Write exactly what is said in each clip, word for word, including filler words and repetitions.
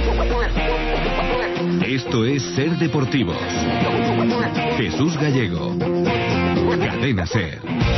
Esto es Ser Deportivos. Jesús Gallego. Cadena Ser.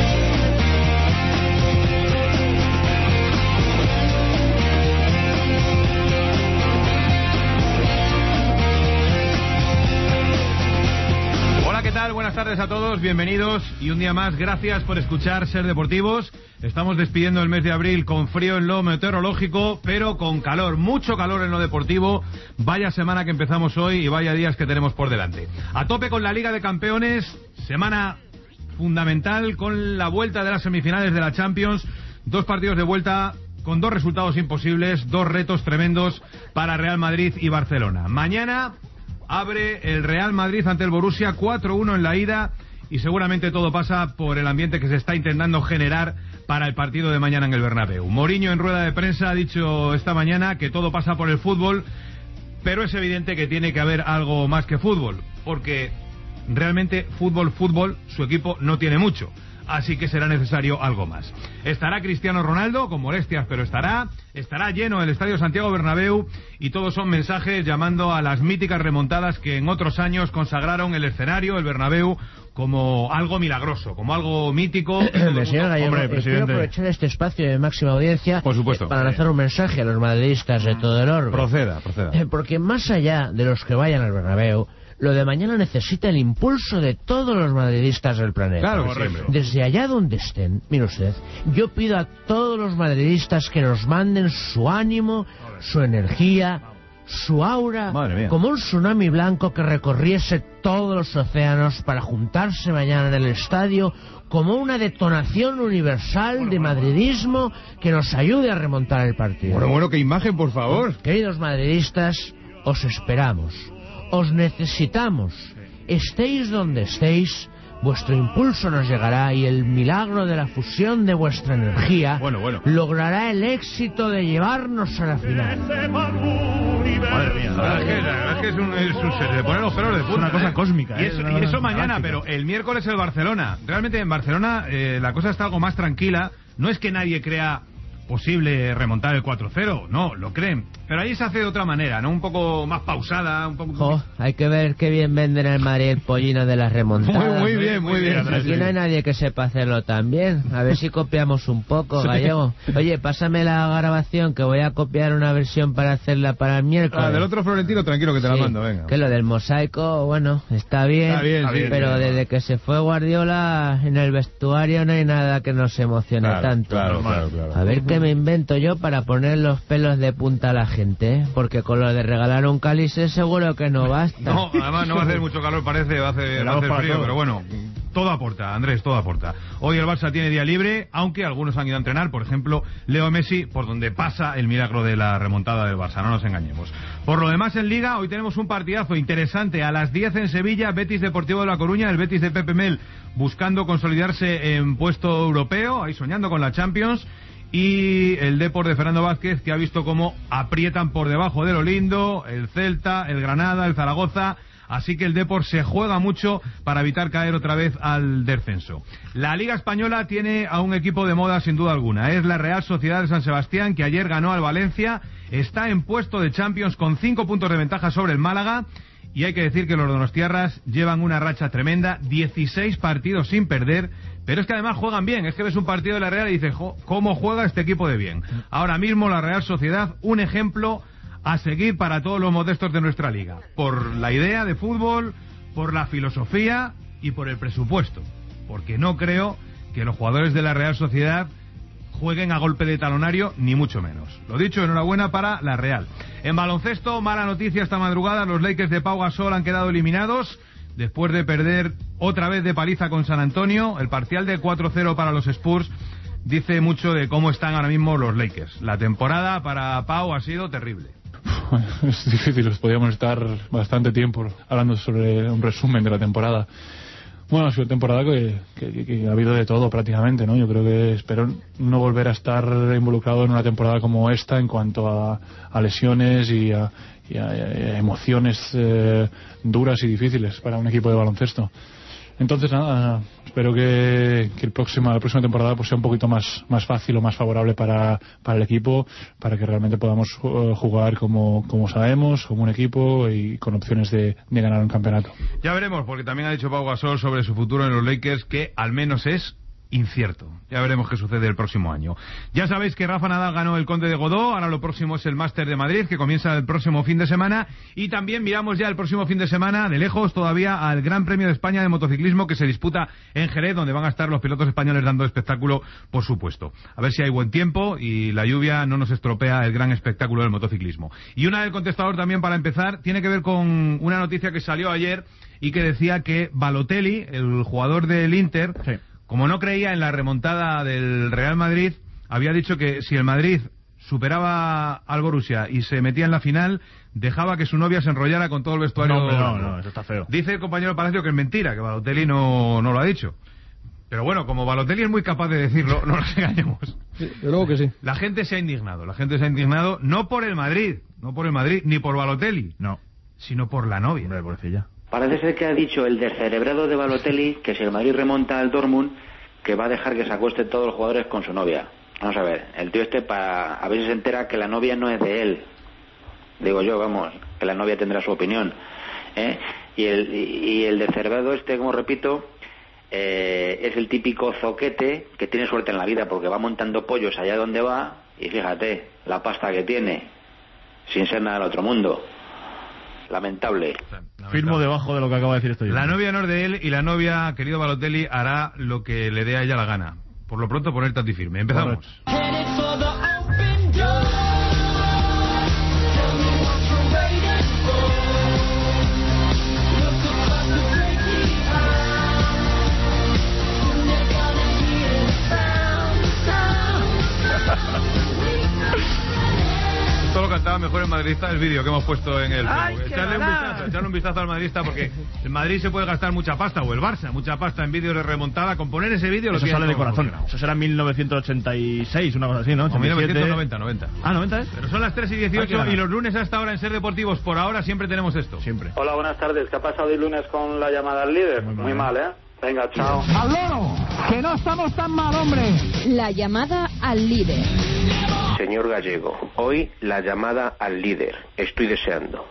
Buenas tardes a todos, bienvenidos y un día más, gracias por escuchar Ser Deportivos. Estamos despidiendo el mes de abril con frío en lo meteorológico, pero con calor, mucho calor en lo deportivo. Vaya semana que empezamos hoy y vaya días que tenemos por delante. A tope con la Liga de Campeones, semana fundamental con la vuelta de las semifinales de la Champions. Dos partidos de vuelta con dos resultados imposibles, dos retos tremendos para Real Madrid y Barcelona. Mañana abre el Real Madrid ante el Borussia cuatro uno en la ida y seguramente todo pasa por el ambiente que se está intentando generar para el partido de mañana en el Bernabéu. Mourinho en rueda de prensa ha dicho esta mañana que todo pasa por el fútbol, pero es evidente que tiene que haber algo más que fútbol, porque realmente fútbol, fútbol, su equipo no tiene mucho. Así que será necesario algo más. Estará Cristiano Ronaldo, con molestias, pero estará. Estará lleno el Estadio Santiago Bernabéu y todos son mensajes llamando a las míticas remontadas que en otros años consagraron el escenario, el Bernabéu, como algo milagroso, como algo mítico. Señor Gallego, quiero aprovechar este espacio de máxima audiencia, por supuesto, para lanzar un mensaje a los madridistas de todo el orbe. Proceda, proceda. Porque más allá de los que vayan al Bernabéu, lo de mañana necesita el impulso de todos los madridistas del planeta. Claro, correcto. Desde allá donde estén, mire usted, yo pido a todos los madridistas que nos manden su ánimo, su energía, su aura, como un tsunami blanco que recorriese todos los océanos para juntarse mañana en el estadio, como una detonación universal bueno, de madridismo que nos ayude a remontar el partido. Bueno, bueno, qué imagen, por favor. Queridos madridistas, os esperamos. Os necesitamos. Estéis donde estéis, vuestro impulso nos llegará y el milagro de la fusión de vuestra energía bueno, bueno. logrará el éxito de llevarnos a la final. Madre mía, la verdad es que, la verdad es que es un, es un, se le ponen los pelos de punta. Es una cosa ¿eh? cósmica. Y eso, ¿eh? y eso mañana, pero el miércoles el Barcelona. Realmente en Barcelona eh, la cosa está algo más tranquila. No es que nadie crea posible remontar el cuatro cero, no, lo creen, pero ahí se hace de otra manera, ¿no? Un poco más pausada, un poco... Oh, hay que ver qué bien venden en el Madrid el pollino de las remontadas. Muy, muy bien, muy bien. Aquí no hay nadie que sepa hacerlo tan bien. A ver si copiamos un poco, Gallego. Oye, pásame la grabación, que voy a copiar una versión para hacerla para el miércoles. Ah, del otro Florentino, tranquilo que te sí, la mando, venga. Que lo del mosaico, bueno, está bien, está bien, sí, pero sí, desde no. que se fue Guardiola en el vestuario no hay nada que nos emocione claro, tanto. Claro, claro, claro. A ver qué me invento yo para poner los pelos de punta a la gente, ¿eh? Porque con lo de regalar un cáliz seguro que no basta. No, además no va a hacer mucho calor, parece, va a hacer, va a hacer frío, pero bueno, todo aporta, Andrés, todo aporta. Hoy el Barça tiene día libre, aunque algunos han ido a entrenar, por ejemplo, Leo Messi, por donde pasa el milagro de la remontada del Barça, no nos engañemos. Por lo demás, en Liga, hoy tenemos un partidazo interesante, a las diez en Sevilla, Betis Deportivo de La Coruña, el Betis de Pepe Mel, buscando consolidarse en puesto europeo, ahí soñando con la Champions, y el Depor de Fernando Vázquez, que ha visto cómo aprietan por debajo de lo lindo el Celta, el Granada, el Zaragoza. Así que el Depor se juega mucho para evitar caer otra vez al descenso. La Liga Española tiene a un equipo de moda sin duda alguna. Es la Real Sociedad de San Sebastián, que ayer ganó al Valencia. Está en puesto de Champions con cinco puntos de ventaja sobre el Málaga. Y hay que decir que los donostiarras llevan una racha tremenda, dieciséis partidos sin perder, pero es que además juegan bien. Es que ves un partido de la Real y dices, ¿cómo juega este equipo de bien? Ahora mismo la Real Sociedad, un ejemplo a seguir para todos los modestos de nuestra liga, por la idea de fútbol, por la filosofía y por el presupuesto, porque no creo que los jugadores de la Real Sociedad jueguen a golpe de talonario, ni mucho menos. Lo dicho, enhorabuena para la Real. En baloncesto, mala noticia esta madrugada, los Lakers de Pau Gasol han quedado eliminados después de perder otra vez de paliza con San Antonio. El parcial de cuatro cero para los Spurs dice mucho de cómo están ahora mismo los Lakers. La temporada para Pau ha sido terrible. Es difícil, podríamos estar bastante tiempo hablando sobre un resumen de la temporada. Bueno, ha sido una temporada que, que, que ha habido de todo prácticamente, ¿no? Yo creo que espero no volver a estar involucrado en una temporada como esta en cuanto a, a lesiones y a, y a, y a emociones eh, duras y difíciles para un equipo de baloncesto. Entonces, nada, espero que, que el próximo, la próxima temporada pues sea un poquito más, más fácil o más favorable para, para el equipo, para que realmente podamos jugar como, como sabemos, como un equipo y con opciones de, de ganar un campeonato. Ya veremos, porque también ha dicho Pau Gasol sobre su futuro en los Lakers, que al menos es incierto. Ya veremos qué sucede el próximo año. Ya sabéis que Rafa Nadal ganó el Conde de Godó, ahora lo próximo es el Máster de Madrid, que comienza el próximo fin de semana, y también miramos ya el próximo fin de semana, de lejos todavía, al Gran Premio de España de motociclismo, que se disputa en Jerez, donde van a estar los pilotos españoles dando espectáculo, por supuesto. A ver si hay buen tiempo y la lluvia no nos estropea el gran espectáculo del motociclismo. Y una del contestador también, para empezar, tiene que ver con una noticia que salió ayer y que decía que Balotelli, el jugador del Inter, sí, como no creía en la remontada del Real Madrid, había dicho que si el Madrid superaba al Borussia y se metía en la final, dejaba que su novia se enrollara con todo el vestuario. No, no, no, eso está feo. Dice el compañero Palacio que es mentira, que Balotelli no, no lo ha dicho. Pero bueno, como Balotelli es muy capaz de decirlo, no nos engañemos. Sí, yo luego que sí. La gente se ha indignado, la gente se ha indignado no por el Madrid, no por el Madrid, ni por Balotelli, no, sino por la novia. Hombre, pobrecilla. Parece ser que ha dicho el descerebrado de Balotelli que si el Madrid remonta al Dortmund, que va a dejar que se acuesten todos los jugadores con su novia. Vamos a ver, el tío este, para a ver si se entera que la novia no es de él. Digo yo, vamos, que la novia tendrá su opinión. ¿eh? Y el y el descerebrado este, como repito, eh, es el típico zoquete que tiene suerte en la vida porque va montando pollos allá donde va y fíjate, la pasta que tiene, sin ser nada del otro mundo. Lamentable. Lamentable. Firmo debajo de lo que acaba de decir esto yo. La novia no es de él y la novia, querido Balotelli, hará lo que le dé a ella la gana. Por lo pronto, poner tanto y firme. Empezamos. Esto lo cantaba mejor el madridista del vídeo que hemos puesto en el Facebook. Echarle un vistazo, echarle un vistazo al madridista, porque el Madrid se puede gastar mucha pasta, o el Barça, mucha pasta en vídeos de remontada. Con poner ese vídeo lo Eso sale de corazón. Eso será mil novecientos ochenta y seis, una cosa así, ¿no? O mil novecientos noventa, noventa. Ah, noventa es. Pero son las tres y dieciocho ah, y los lunes hasta ahora en Ser Deportivos, por ahora siempre tenemos esto. Siempre. Hola, buenas tardes. ¿Qué ha pasado el lunes con la llamada al líder? Muy mal, Muy mal ¿eh? Venga, chao. ¡Al loro! ¡Que no estamos tan mal, hombre! La llamada al líder. Señor Gallego, hoy la llamada al líder. Estoy deseando.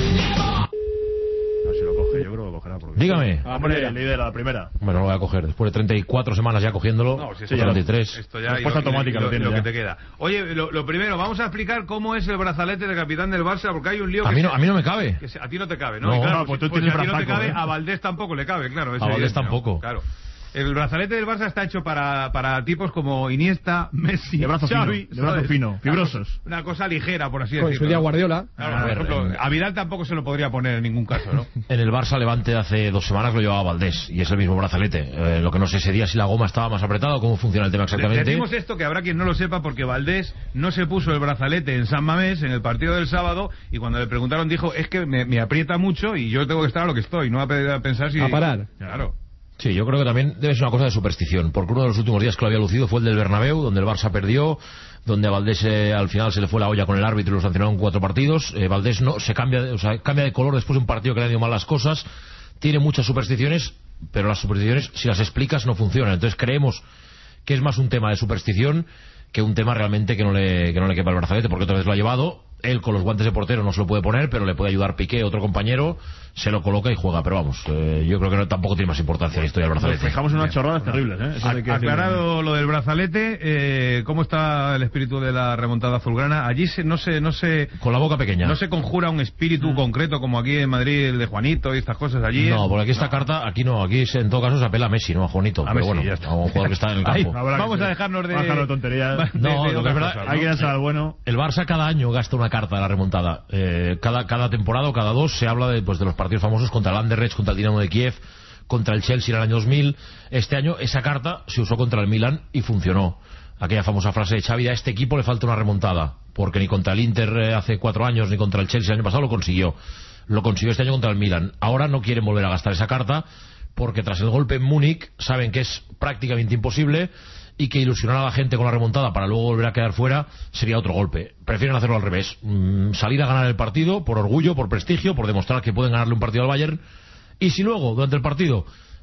No, si lo coge, yo creo que lo cogerá. Porque... Dígame. Ah, hombre, el líder a la primera. Bueno, lo voy a coger. Después de treinta y cuatro semanas ya cogiéndolo. No, si sí, treinta y tres. Esto ya respuesta lo, automática lo, lo, lo, lo ya. que te queda. Oye, lo, lo primero, vamos a explicar cómo es el brazalete de capitán del Barça, porque hay un lío a que mí no, se, a mí no me cabe. Que se, a ti no te cabe, ¿no? No, y claro, no pues tú pues tienes si a ti no te cabe, ¿eh? a Valdés tampoco le cabe, claro. A Valdés tampoco. ¿no? Claro. El brazalete del Barça está hecho para, para tipos como Iniesta, Messi, de brazo Xavi, fino, de brazo fino, fibrosos. Una cosa ligera, por así Con decirlo. su día Guardiola. Claro, a por ver, ejemplo, en... a Vidal tampoco se lo podría poner en ningún caso, ¿no? En el Barça Levante de hace dos semanas lo llevaba Valdés y es el mismo brazalete. Eh, lo que no sé ese día si la goma estaba más apretada o cómo funciona el tema exactamente. Decimos esto, que habrá quien no lo sepa, porque Valdés no se puso el brazalete en San Mamés en el partido del sábado, y cuando le preguntaron dijo, es que me, me aprieta mucho y yo tengo que estar a lo que estoy, no a pensar si... A parar. Claro. Sí, yo creo que también debe ser una cosa de superstición, porque uno de los últimos días que lo había lucido fue el del Bernabéu, donde el Barça perdió, donde a Valdés eh, al final se le fue la olla con el árbitro y lo sancionaron cuatro partidos. Eh, Valdés no se cambia, de, o sea, cambia de color después de un partido que le han ido mal las cosas. Tiene muchas supersticiones, pero las supersticiones, si las explicas, no funcionan. Entonces creemos que es más un tema de superstición que un tema realmente que no le, que no le quepa el brazalete, porque otra vez lo ha llevado. Él con los guantes de portero no se lo puede poner, pero le puede ayudar Piqué, otro compañero, se lo coloca y juega. Pero vamos, eh, yo creo que no, tampoco tiene más importancia la historia del brazalete. Nos fijamos en unas chorradas terribles, ¿eh? Eso A, hay que aclarado lo del brazalete, eh, ¿cómo está el espíritu de la remontada azulgrana? Allí se, no se, no se... Con la boca pequeña. No se conjura un espíritu mm. concreto como aquí en Madrid, el de Juanito y estas cosas allí. No, es... porque aquí esta no. carta, aquí no, aquí en todo caso se apela a Messi, no a Juanito. A pero Messi, bueno, ya está. a un jugador que está en el campo. Ay, vamos a dejarnos de... Bajar de tonterías. No, de, de lo que es verdad, cosas, hay ¿no? que darse al bueno. El Barça cada año gasta una carta de la remontada. Eh, cada, cada temporada o cada dos se habla de, pues, de los partidos famosos contra el Anderlecht, contra el Dinamo de Kiev, contra el Chelsea en el año dos mil. Este año esa carta se usó contra el Milan y funcionó. Aquella famosa frase de Xavi: a este equipo le falta una remontada, porque ni contra el Inter eh, hace cuatro años ni contra el Chelsea el año pasado lo consiguió. Lo consiguió este año contra el Milan. Ahora no quieren volver a gastar esa carta, porque tras el golpe en Múnich saben que es prácticamente imposible y que ilusionar a la gente con la remontada para luego volver a quedar fuera sería otro golpe. Prefieren hacerlo al revés, mm, salir a ganar el partido por orgullo, por prestigio, por demostrar que pueden ganarle un partido al Bayern, y si luego durante el partido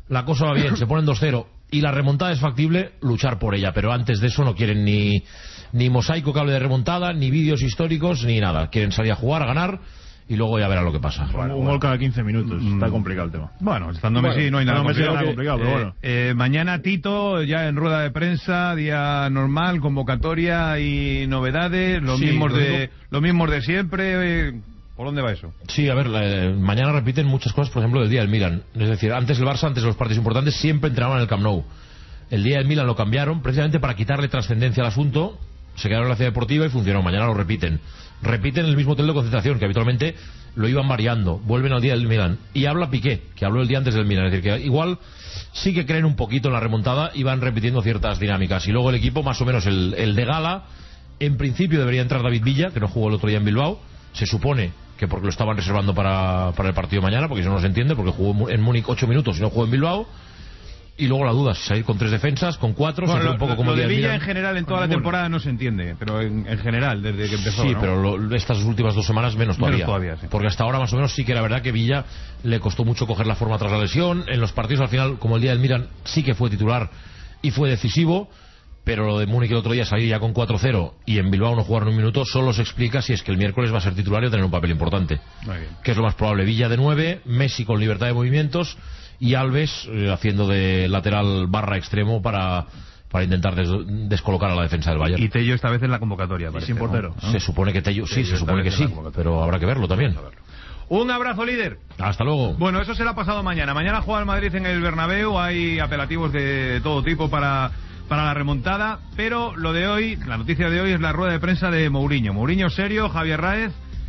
la cosa va bien, se ponen dos cero y la remontada es factible, luchar por ella, pero antes de eso no quieren ni, ni mosaico que hable de remontada, ni vídeos históricos, ni nada. Quieren salir a jugar, a ganar y luego ya verán lo que pasa. Bueno, un gol cada quince minutos, mm. está complicado el tema. Bueno, estando bueno, Messi no hay nada no complicado, Messi complicado pero eh, bueno. eh, mañana Tito, ya en rueda de prensa, día normal, convocatoria y novedades, los, sí, mismos, de, los mismos de siempre... Eh, ¿por dónde va eso? Sí, a ver, eh, mañana repiten muchas cosas, por ejemplo, del día del Milan. Es decir, antes el Barça, antes de los partidos importantes, siempre entrenaban en el Camp Nou. El día del Milan lo cambiaron precisamente para quitarle trascendencia al asunto. Se quedaron en la ciudad deportiva y funcionó. Mañana lo repiten. Repiten el mismo hotel de concentración, que habitualmente lo iban variando. Vuelven al día del Milan. Y habla Piqué, que habló el día antes del Milan. Es decir, que igual sí que creen un poquito en la remontada y van repitiendo ciertas dinámicas. Y luego el equipo, más o menos el, el de gala, en principio debería entrar David Villa, que no jugó el otro día en Bilbao. Se supone que porque lo estaban reservando para, para el partido de mañana, porque eso no se entiende, porque jugó en Múnich ocho minutos y no jugó en Bilbao. Y luego la duda, si salir con tres defensas, con cuatro, bueno, se hace un poco como lo el de Villa Milan. En general en toda la temporada no se entiende, pero en, en general, desde que empezó. Sí, ¿no? pero lo, estas últimas dos semanas menos todavía. Menos todavía sí. Porque hasta ahora más o menos sí que era verdad que Villa le costó mucho coger la forma tras la lesión. En los partidos al final, como el día del Milan, sí que fue titular y fue decisivo. Pero lo de Múnich el otro día salir ya con cuatro cero y en Bilbao no jugar un minuto solo se explica si es que el miércoles va a ser titular y tener un papel importante. Muy bien. Que es lo más probable. Villa de nueve, Messi con libertad de movimientos y Alves eh, haciendo de lateral barra extremo para, para intentar des, descolocar a la defensa del Bayern. Y Tello esta vez en la convocatoria, parece, sin portero, ¿no? Se supone que Tello, sí, se supone que sí, pero habrá que verlo también. Un abrazo, líder. Hasta luego. Bueno, eso será pasado mañana. Mañana juega el Madrid en el Bernabéu. Hay apelativos de todo tipo para... para la remontada, pero lo de hoy, la noticia de hoy es la rueda de prensa de Mourinho. Mourinho serio, Javier Ráez,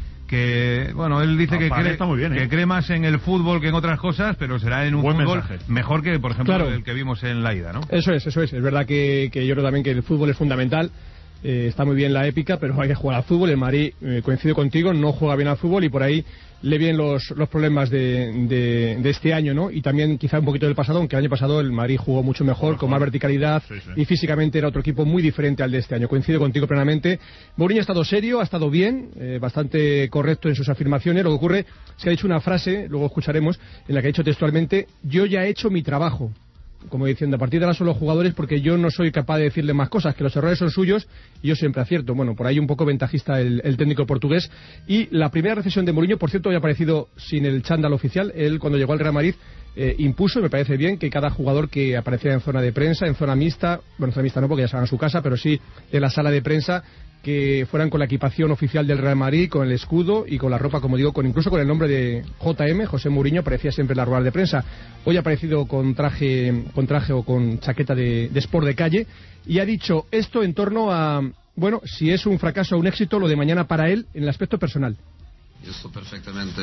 que bueno, él dice no, que, cree, está muy bien, ¿eh? que cree más en el fútbol que en otras cosas, pero será en un Buen fútbol mensaje. Mejor que, por ejemplo, claro. el que vimos en la ida, ¿no? Eso es, eso es. Es verdad que, que yo creo también que el fútbol es fundamental. Eh, está muy bien la épica, pero hay que jugar al fútbol. El Madrid, eh, coincido contigo, no juega bien al fútbol y por ahí le vienen los, los problemas de, de, de este año, ¿no? Y también quizá un poquito del pasado, aunque el año pasado el Madrid jugó mucho mejor, mejor. con más verticalidad sí, sí. y físicamente era otro equipo muy diferente al de este año. Coincido contigo plenamente. Mourinho ha estado serio, ha estado bien, eh, bastante correcto en sus afirmaciones. Lo que ocurre es que ha dicho una frase, luego escucharemos, en la que ha dicho textualmente: yo ya he hecho mi trabajo. Como diciendo, a partir de ahora son los jugadores porque yo no soy capaz de decirle más cosas, que los errores son suyos y yo siempre acierto. Bueno, por ahí un poco ventajista el, el técnico portugués. Y la primera recesión de Mourinho, por cierto, había aparecido sin el chándal oficial. Él, cuando llegó al Real Madrid, eh, impuso, y me parece bien, que cada jugador que apareciera en zona de prensa, en zona mixta, bueno, zona mixta no porque ya estaban en su casa, pero sí en la sala de prensa, que fueran con la equipación oficial del Real Madrid, con el escudo y con la ropa, como digo, con incluso con el nombre de J M, José Mourinho, aparecía siempre en la rueda de prensa. Hoy ha aparecido con traje, con traje o con chaqueta de, de sport de calle y ha dicho esto en torno a, bueno, si es un fracaso o un éxito lo de mañana para él en el aspecto personal. Yo estoy perfectamente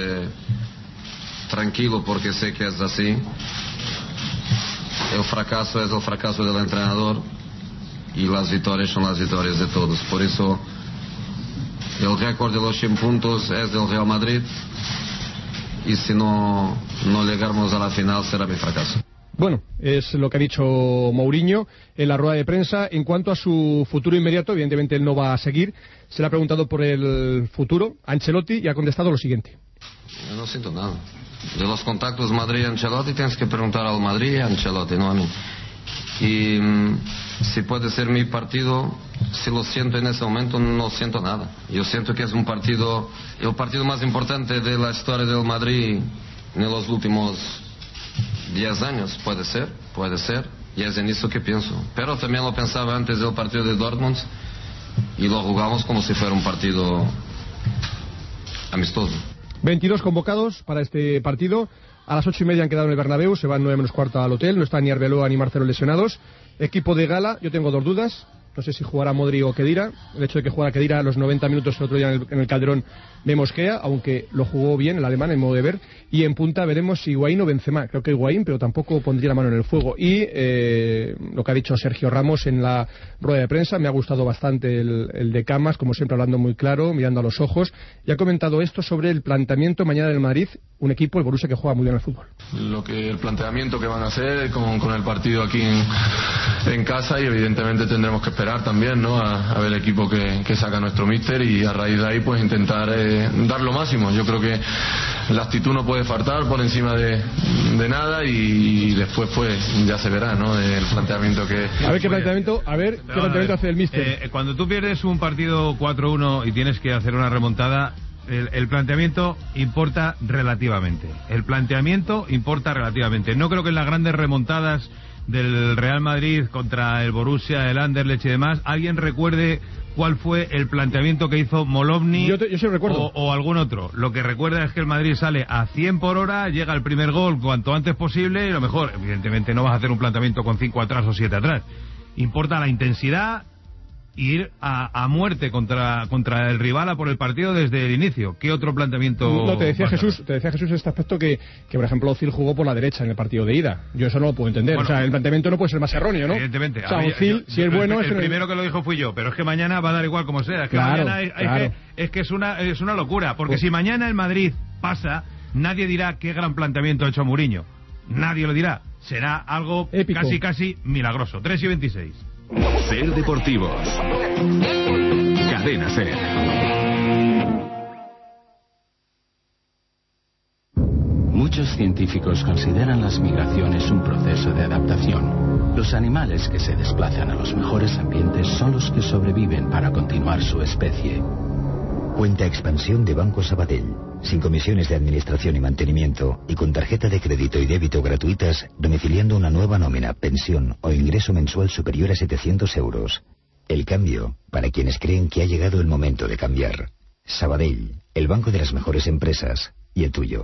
tranquilo porque sé que es así. El fracaso es el fracaso del entrenador y las victorias son las victorias de todos. Por eso el récord de los cien puntos es del Real Madrid y si no, no llegamos a la final será mi fracaso. Bueno, es lo que ha dicho Mourinho en la rueda de prensa. En cuanto a su futuro inmediato, evidentemente él no va a seguir. Se le ha preguntado por el futuro a Ancelotti y ha contestado lo siguiente: yo no siento nada. De los contactos Madrid-Ancelotti tienes que preguntar al Madrid y a Ancelotti, no a mí. Y si puede ser mi partido, si lo siento en ese momento, no siento nada. Yo siento que es un partido, el partido más importante de la historia del Madrid en los últimos diez años. Puede ser, puede ser, y es en eso que pienso. Pero también lo pensaba antes del partido de Dortmund y lo jugamos como si fuera un partido amistoso. veintidós convocados para este partido. A las ocho y media han quedado en el Bernabéu, se van nueve menos cuarto al hotel, no están ni Arbeloa ni Marcelo lesionados. Equipo de gala, yo tengo dos dudas, no sé si jugará Modri o Khedira. El hecho de que jugara Khedira a los noventa minutos el otro día en el, en el Calderón me mosquea, aunque lo jugó bien el alemán en modo de ver. Y en punta veremos si Higuaín o Benzema, creo que Higuaín, pero tampoco pondría la mano en el fuego. Y eh, lo que ha dicho Sergio Ramos en la rueda de prensa, me ha gustado bastante el, el de Camas, como siempre hablando muy claro, mirando a los ojos, y ha comentado esto sobre el planteamiento mañana del Madrid, un equipo, el Borussia, que juega muy bien al fútbol. Lo que el planteamiento que van a hacer con, con el partido aquí en, en casa, y evidentemente tendremos que esperar también, ¿no?, a, a ver el equipo que, que saca nuestro míster y a raíz de ahí pues intentar eh, dar lo máximo. Yo creo que la actitud no puede faltar por encima de, de nada, y, y después pues ya se verá, ¿no? El planteamiento que... A ver qué planteamiento, a ver qué planteamiento hace el míster. Eh, cuando tú pierdes un partido cuatro uno y tienes que hacer una remontada, el, el planteamiento importa relativamente. El planteamiento importa relativamente. No creo que en las grandes remontadas del Real Madrid contra el Borussia, el Anderlecht y demás, alguien recuerde cuál fue el planteamiento que hizo Molovny yo, te, yo sí recuerdo. O, o algún otro. Lo que recuerda es que el Madrid sale a cien por hora, llega el primer gol cuanto antes posible, y lo mejor, evidentemente no vas a hacer un planteamiento con cinco atrás o siete atrás. Importa la intensidad, ir a, a muerte contra contra el rival a por el partido desde el inicio. ¿Qué otro planteamiento? No, te decía Jesús, te decía Jesús este aspecto que, que por ejemplo Ozil jugó por la derecha en el partido de ida. Yo eso no lo puedo entender. Bueno, o sea, el planteamiento no puede ser más erróneo, ¿no? Evidentemente. O sea, Ozil, si es bueno, el, es el primero que lo dijo fui yo, pero es que mañana va a dar igual como sea. Es que claro, mañana es, claro. es, que, es que es una es una locura, porque pues, si mañana el Madrid pasa, nadie dirá qué gran planteamiento ha hecho Mourinho. Nadie lo dirá. Será algo épico, casi casi milagroso. tres y veintiséis. Ser Deportivos. Cadena Ser. Muchos científicos consideran las migraciones un proceso de adaptación. Los animales que se desplazan a los mejores ambientes son los que sobreviven para continuar su especie. Cuenta expansión de Banco Sabadell, sin comisiones de administración y mantenimiento, y con tarjeta de crédito y débito gratuitas, domiciliando una nueva nómina, pensión o ingreso mensual superior a setecientos euros. El cambio, para quienes creen que ha llegado el momento de cambiar. Sabadell, el banco de las mejores empresas, y el tuyo.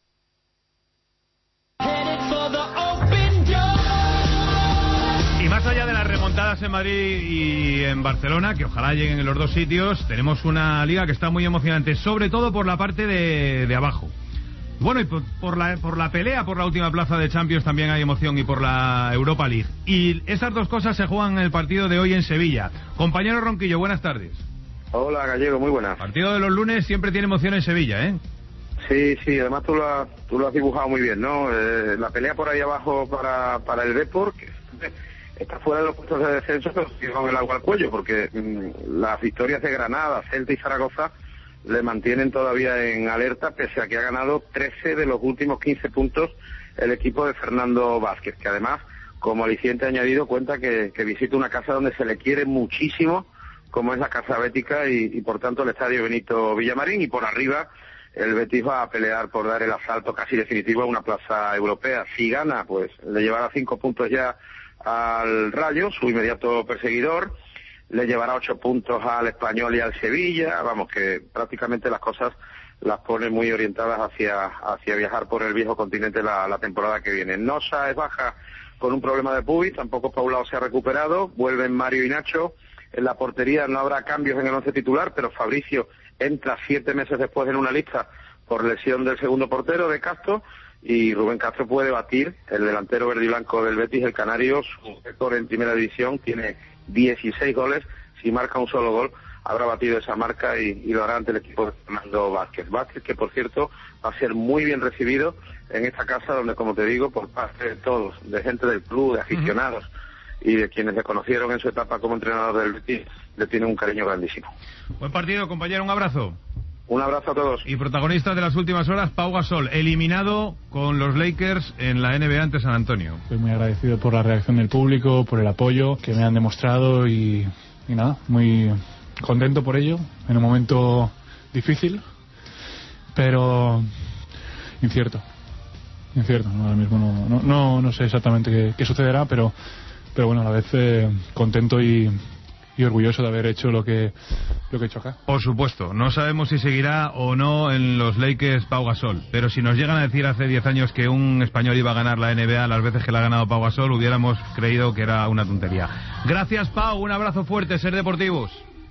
Y más allá de las remontadas en Madrid y en Barcelona, que ojalá lleguen en los dos sitios, tenemos una liga que está muy emocionante, sobre todo por la parte de, de abajo. Bueno, y por, por, la, por la pelea por la última plaza de Champions también hay emoción, y por la Europa League. Y esas dos cosas se juegan en el partido de hoy en Sevilla. Compañero Ronquillo, buenas tardes. Hola, Gallego, muy buenas. Partido de los lunes siempre tiene emoción en Sevilla, ¿eh? Sí, sí, además tú lo has, tú lo has dibujado muy bien, ¿no? Eh, la pelea por ahí abajo para, para el Depor, que está fuera de los puestos de descenso, pero sigue con el agua al cuello, porque mmm, las victorias de Granada, Celta y Zaragoza le mantienen todavía en alerta, pese a que ha ganado trece de los últimos quince puntos el equipo de Fernando Vázquez, que además, como aliciente añadido, cuenta que, que visita una casa donde se le quiere muchísimo, como es la Casa Bética, y, y por tanto el Estadio Benito Villamarín, y por arriba el Betis va a pelear por dar el asalto casi definitivo a una plaza europea. Si gana, pues le llevará cinco puntos ya al Rayo, su inmediato perseguidor, le llevará ocho puntos al Español y al Sevilla. Vamos, que prácticamente las cosas las pone muy orientadas hacia hacia viajar por el viejo continente la, la temporada que viene. Nosa es baja con un problema de pubis, tampoco Paulao se ha recuperado, vuelven Mario y Nacho. En la portería no habrá cambios en el once titular, pero Fabricio entra siete meses después en una lista por lesión del segundo portero de Castro, y Rubén Castro puede batir, el delantero verde y blanco del Betis, el canario, su récord en primera división, tiene dieciséis goles. Si marca un solo gol habrá batido esa marca, y, y lo hará ante el equipo de Fernando Vázquez. Vázquez, que por cierto va a ser muy bien recibido en esta casa, donde, como te digo, por parte de todos, de gente del club, de aficionados, uh-huh, y de quienes le conocieron en su etapa como entrenador del Betis, le tiene un cariño grandísimo. Buen partido, compañero, un abrazo. Un abrazo a todos. Y protagonistas de las últimas horas, Pau Gasol, eliminado con los Lakers en la N B A ante San Antonio. Estoy muy agradecido por la reacción del público, por el apoyo que me han demostrado, y, y nada, muy contento por ello, en un momento difícil, pero incierto. Incierto, ¿no? Ahora mismo no, no, no, no sé exactamente qué, qué sucederá, pero, pero bueno, a la vez eh, contento y... y orgulloso de haber hecho lo que lo que he hecho acá. Por supuesto, no sabemos si seguirá o no en los Lakers Pau Gasol, pero si nos llegan a decir hace diez años que un español iba a ganar la N B A las veces que la ha ganado Pau Gasol, hubiéramos creído que era una tontería. Gracias, Pau, un abrazo fuerte, Ser Deportivos.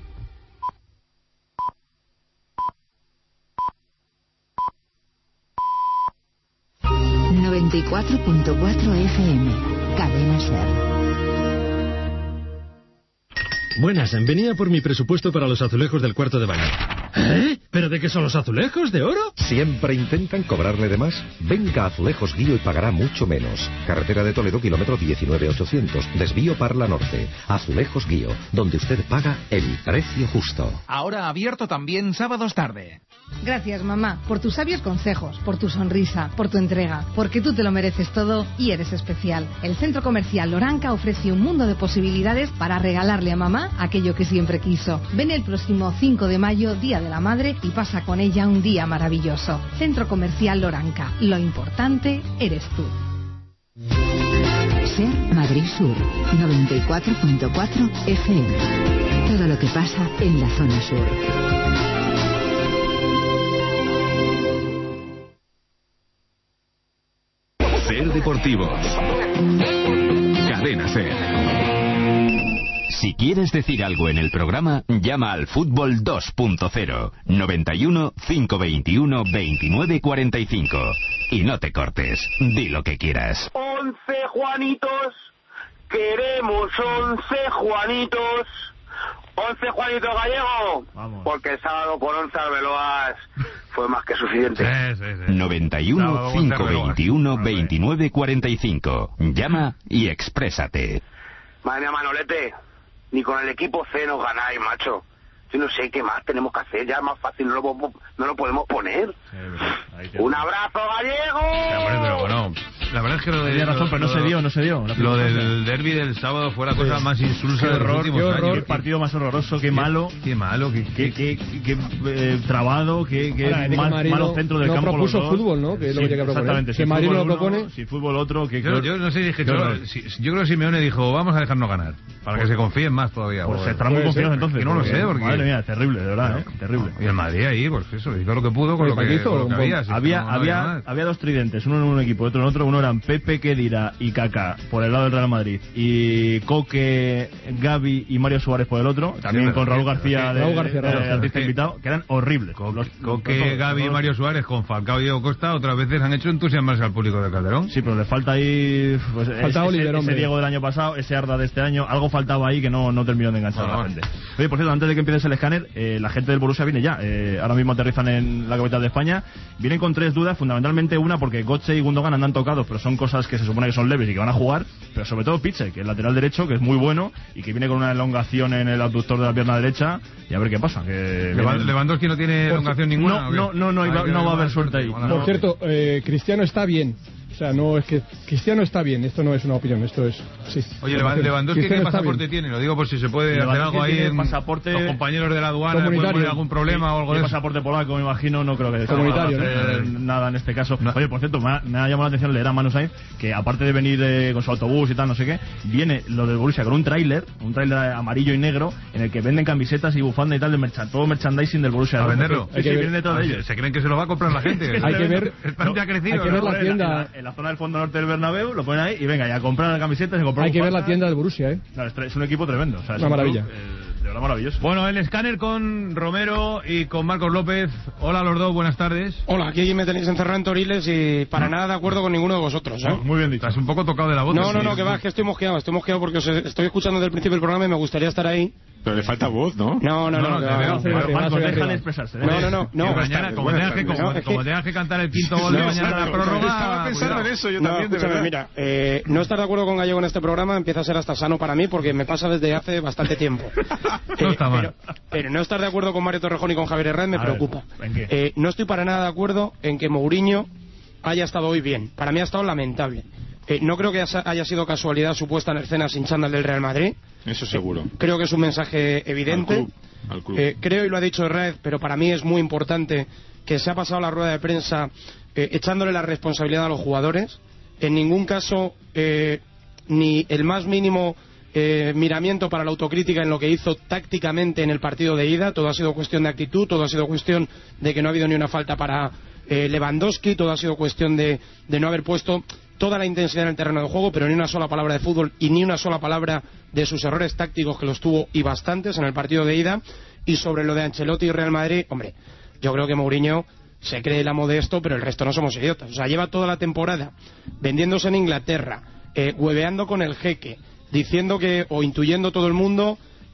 noventa y cuatro punto cuatro F M, Cadena Ser. Buenas, venía por mi presupuesto para los azulejos del cuarto de baño. ¿Eh? ¿Pero de qué son los azulejos? ¿De oro? ¿Siempre intentan cobrarle de más? Venga a Azulejos Guío y pagará mucho menos. Carretera de Toledo, kilómetro diecinueve ochocientos. Desvío Parla Norte. Azulejos Guío, donde usted paga el precio justo. Ahora abierto también sábados tarde. Gracias, mamá, por tus sabios consejos, por tu sonrisa, por tu entrega, porque tú te lo mereces todo y eres especial. El Centro Comercial Loranca ofrece un mundo de posibilidades para regalarle a mamá aquello que siempre quiso. Ven el próximo cinco de mayo, Día de la Madre, y pasa con ella un día maravilloso. Centro Comercial Loranca. Lo importante eres tú. Ser Madrid Sur, noventa y cuatro punto cuatro F M. Todo lo que pasa en la zona sur. Ser Deportivos. Cadena Ser. Si quieres decir algo en el programa, llama al Fútbol dos punto cero, noventa y uno, cinco veintiuno, veintinueve cuarenta y cinco. Y no te cortes, di lo que quieras. Once Juanitos, queremos once Juanitos. Once Juanitos Gallego. Vamos. Porque el sábado con once Arbeloas fue más que suficiente. Sí, sí, sí. noventa y uno, cinco veintiuno, veintinueve cuarenta y cinco. Llama y exprésate. Madre mía, Manolete, ni con el equipo C nos ganáis, macho. Yo no sé qué más tenemos que hacer, ya es más fácil, no lo, no lo podemos poner. Sí, un abrazo, Gallego. Sí, pero bueno, la verdad es que lo de... Tenía razón, pero no se dio, no se dio. Lo del derbi del sábado fue la cosa más insulsa de los últimos años. Qué partido más horroroso, qué malo. Qué malo, qué, qué, qué, qué eh, trabado, qué, qué mal, malo centro del no campo. No propuso fútbol, ¿no? Que es lo que tiene que proponer. Exactamente. Si Madrid no lo propone... Si fútbol otro, que... Yo, yo no sé, dije, yo, yo creo que Simeone dijo, vamos a dejarnos ganar, para que se confíen más todavía. Pues se estarán muy confiados entonces. Que no lo sé, porque... Madre mía, terrible, de verdad, ¿eh? Terrible. Y el Madrid ahí, pues eso, hizo lo que pudo con lo que, hizo, lo que había. Si había, no había, había dos tridentes, uno en un equipo, otro en otro. Uno eran Pepe, Khedira y Kaká por el lado del Real Madrid, y Coque, Gavi y Mario Suárez por el otro. También sí, con Raúl García, de, Raúl García de, de, de artista invitado, que eran horribles. Co los, Coque, los, Gavi y Mario Suárez con Falcao y Diego Costa otras veces han hecho entusiasmarse al público de Calderón. Sí, pero le falta ahí pues, falta ese, ese, ese Diego del año pasado, ese Arda de este año. Algo faltaba ahí que no, no terminó de enganchar a la gente. Oye, por cierto, antes de que empieces el escáner, eh, la gente del Borussia viene ya. Eh, ahora mismo aterrizan en la capital de España. Vienen con tres dudas, fundamentalmente una porque Götze y Gundogan andan tocados, pero son cosas que se supone que son leves y que van a jugar. Pero sobre todo Pizze, que es el lateral derecho, que es muy bueno y que viene con una elongación en el abductor de la pierna derecha. Y a ver qué pasa. Que vienen... Lewandowski no tiene elongación ninguna. No, no, no, no, no, no va a haber suerte ahí. Por cierto, eh, Cristiano está bien. O sea, no es que Cristiano está bien, esto no es una opinión, esto es... Sí. Oye, Lewandowski, ¿qué pasaporte tiene? Lo digo por si se puede hacer algo ahí en pasaporte, los compañeros de la aduana, pueden poner algún problema o algo de eso. Pasaporte polaco, me imagino, no creo que comunitario, ¿no? Nada en este caso. No. Oye, por cierto, me ha, me ha llamado la atención leer a Manu Sainz que aparte de venir eh, con su autobús y tal, no sé qué, viene lo del Borussia con un tráiler, un tráiler amarillo y negro, en el que venden camisetas y bufanda y tal, de merchan, todo merchandising del Borussia. ¿A venderlo? Sí, sí, vienen de todo ellos. ¿Se creen que se lo va a comprar la gente? Hay que ver... El pan ya ha crecido. Hay que ver la tienda... En la zona del fondo norte del Bernabéu, lo ponen ahí y venga, ya a comprar la camiseta y comprar. Hay que ver la tienda del Borussia, ¿eh? No, es un equipo tremendo. O sea, es una un maravilla. Club, eh, de verdad maravilloso. Bueno, el escáner con Romero y con Marcos López. Hola a los dos, buenas tardes. Hola, aquí me tenéis encerrado en Toriles y para nada de acuerdo con ninguno de vosotros, ¿eh? No, muy bien dicho. Estás un poco tocado de la voz. No, no, no, que va, que estoy mosqueado, estoy mosqueado porque os estoy escuchando desde el principio del programa y me gustaría estar ahí. Pero le falta voz, ¿no? No, no, no. Marcos, déjale expresarse. No, no, no. no mañana, como tengas que, como, como tengas que cantar el quinto gol de mañana a la prórroga... Estaba pensando en eso yo también, de verdad. Mira, eh, no estar de acuerdo con Gallego en este programa empieza a ser hasta sano para mí porque me pasa desde hace bastante tiempo. No está mal. Pero, pero no estar de acuerdo con Mario Torrejón y con Javier Herrera me preocupa. Eh, no estoy para nada de acuerdo en que Mourinho haya estado hoy bien. Para mí ha estado lamentable. Eh, no creo que haya sido casualidad su puesta en escena sin chándal del Real Madrid. Eso seguro. Eh, creo que es un mensaje evidente. Al club. Al club. Eh, creo, y lo ha dicho Herrera, pero para mí es muy importante que se ha pasado la rueda de prensa eh, echándole la responsabilidad a los jugadores. En ningún caso, eh, ni el más mínimo eh, miramiento para la autocrítica en lo que hizo tácticamente en el partido de ida. Todo ha sido cuestión de actitud, todo ha sido cuestión de que no ha habido ni una falta para eh, Lewandowski, todo ha sido cuestión de, de no haber puesto toda la intensidad en el terreno de juego, pero ni una sola palabra de fútbol y ni una sola palabra de sus errores tácticos, que los tuvo y bastantes en el partido de ida. Y sobre lo de Ancelotti y Real Madrid, hombre, yo creo que Mourinho se cree el amo de esto, pero el resto no somos idiotas. O sea, lleva toda la temporada vendiéndose en Inglaterra, eh, hueveando con el jeque, diciendo que, o intuyendo todo el mundo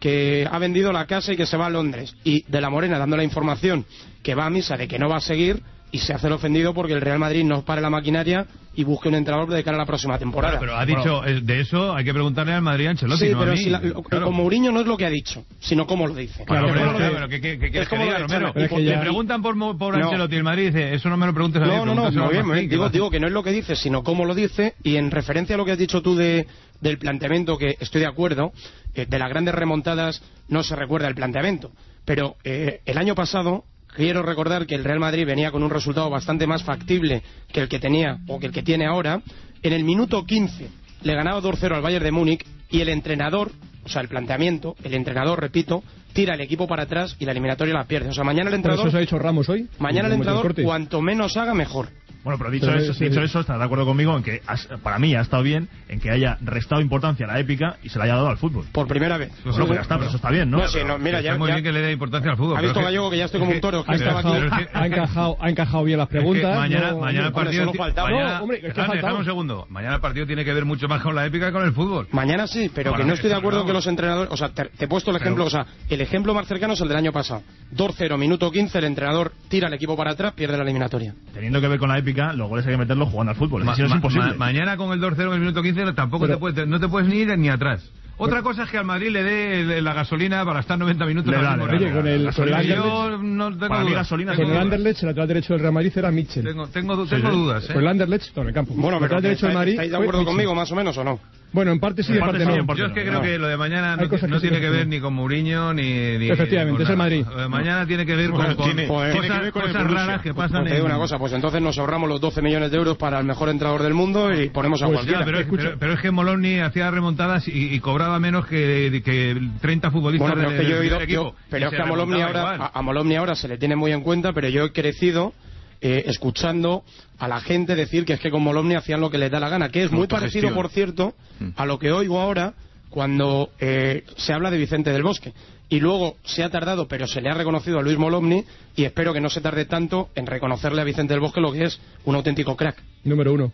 que ha vendido la casa y que se va a Londres, y de la Morena dando la información que va a misa de que no va a seguir, y se hace el ofendido porque el Real Madrid no pare la maquinaria y busque un entrenador de cara a la próxima temporada. Bueno, pero ha dicho, bueno, de eso hay que preguntarle al Madrid a Ancelotti, sí, no pero a mí. Si la, claro. Con Mourinho no es lo que ha dicho, sino cómo lo dice. Claro, claro, pero, lo claro, pero ¿qué, qué, qué quieres que diga, Romero? Es que ya... Le preguntan por, por no. Ancelotti y el Madrid dice, eso no me lo preguntes a mí. No, no, no, muy bien, Martín, digo, digo que no es lo que dice, sino cómo lo dice, y en referencia a lo que has dicho tú de, del planteamiento, que estoy de acuerdo, eh, de las grandes remontadas no se recuerda el planteamiento, pero eh, el año pasado... Quiero recordar que el Real Madrid venía con un resultado bastante más factible que el que tenía o que el que tiene ahora. En el minuto quince le ganaba dos cero al Bayern de Múnich y el entrenador, o sea, el planteamiento, el entrenador, repito, tira el equipo para atrás y la eliminatoria la pierde. O sea, mañana el entrenador... ¿Eso se ha dicho Ramos hoy? Mañana el entrenador, cuanto menos haga, mejor. Bueno, pero dicho, Sí, eso, sí, dicho sí. eso, estás de acuerdo conmigo en que has- para mí ha estado bien en que haya restado importancia a la épica y se la haya dado al fútbol. Por primera vez. Pues no, pues ya está, pero eso está bien, ¿no? No, sí, no, mira, Está ya, muy ya- bien que le dé importancia al fútbol. ha pero visto es que- Gallego que ya estoy como un toro, que Ha estaba aquí. encajado, ha, encajado, ha encajado bien las Es que preguntas. mañana, no, mañana el hombre, partido, solo faltaba. mañana, No, hombre, es que ha déjame, faltado. déjame un segundo. Mañana el partido tiene que ver mucho más con la épica que con el fútbol. Mañana sí, pero Bueno, que no estoy de eso acuerdo no. que los entrenadores... O sea, te, te he puesto el ejemplo, Pero- o sea, el ejemplo más cercano es el del año pasado. dos cero, minuto quince, el entrenador tira el equipo para atrás, pierde la eliminatoria. Teniendo que ver con la épica, los goles hay que meterlos jugando al fútbol. Ma- Si no es ma- imposible. ma- mañana con el dos cero en el minuto quince tampoco Pero- te puedes, no te puedes ni ir ni atrás. Otra cosa es que al Madrid le dé el- la gasolina para estar noventa minutos. Le al da, mismo le da, ritmo. Oye, con el, con el Gasolina, Anderlecht, yo no tengo Para mí dudas. gasolina Tengo con el dudas. Anderlecht, el lateral derecho del Real Madrid era Mitchell. Tengo, tengo, tengo dudas, ¿eh? Con el Anderlecht, no, en el campo. Bueno, el pero lateral derecho del Madrid ¿estáis de fue acuerdo Mitchell. conmigo, más o menos, o no? Bueno, en parte sí, En en parte parte sí, no. en parte Yo es que no. creo que lo de mañana Hay no, cosas no que sí tiene que que sí. ver ni con Mourinho ni, ni Efectivamente, con es el nada. Madrid. Lo de mañana tiene que ver con, Bueno, con tiene- cosas, tiene que ver con el cosas Borussia. raras que Pues pasan te digo en... una cosa, pues entonces nos ahorramos los doce millones de euros para el mejor entrenador del mundo y ponemos a Pues cualquiera. Ya, pero, Escucha. pero- pero es que Moloni hacía remontadas y, y cobraba menos que, que treinta futbolistas Bueno, pero del, es que yo he del oído, equipo. yo- pero Y es se que a Molomni remontaba ahora, igual. a, a Molomni ahora se le tiene muy en cuenta, pero yo he crecido eh, escuchando a la gente decir que es que con Molomni hacían lo que les da la gana, que es muy Autogestión. parecido, por cierto, a lo que oigo ahora cuando eh, se habla de Vicente del Bosque. Y luego se ha tardado, pero se le ha reconocido a Luis Molomni, y espero que no se tarde tanto en reconocerle a Vicente del Bosque lo que es un auténtico crack. Número uno.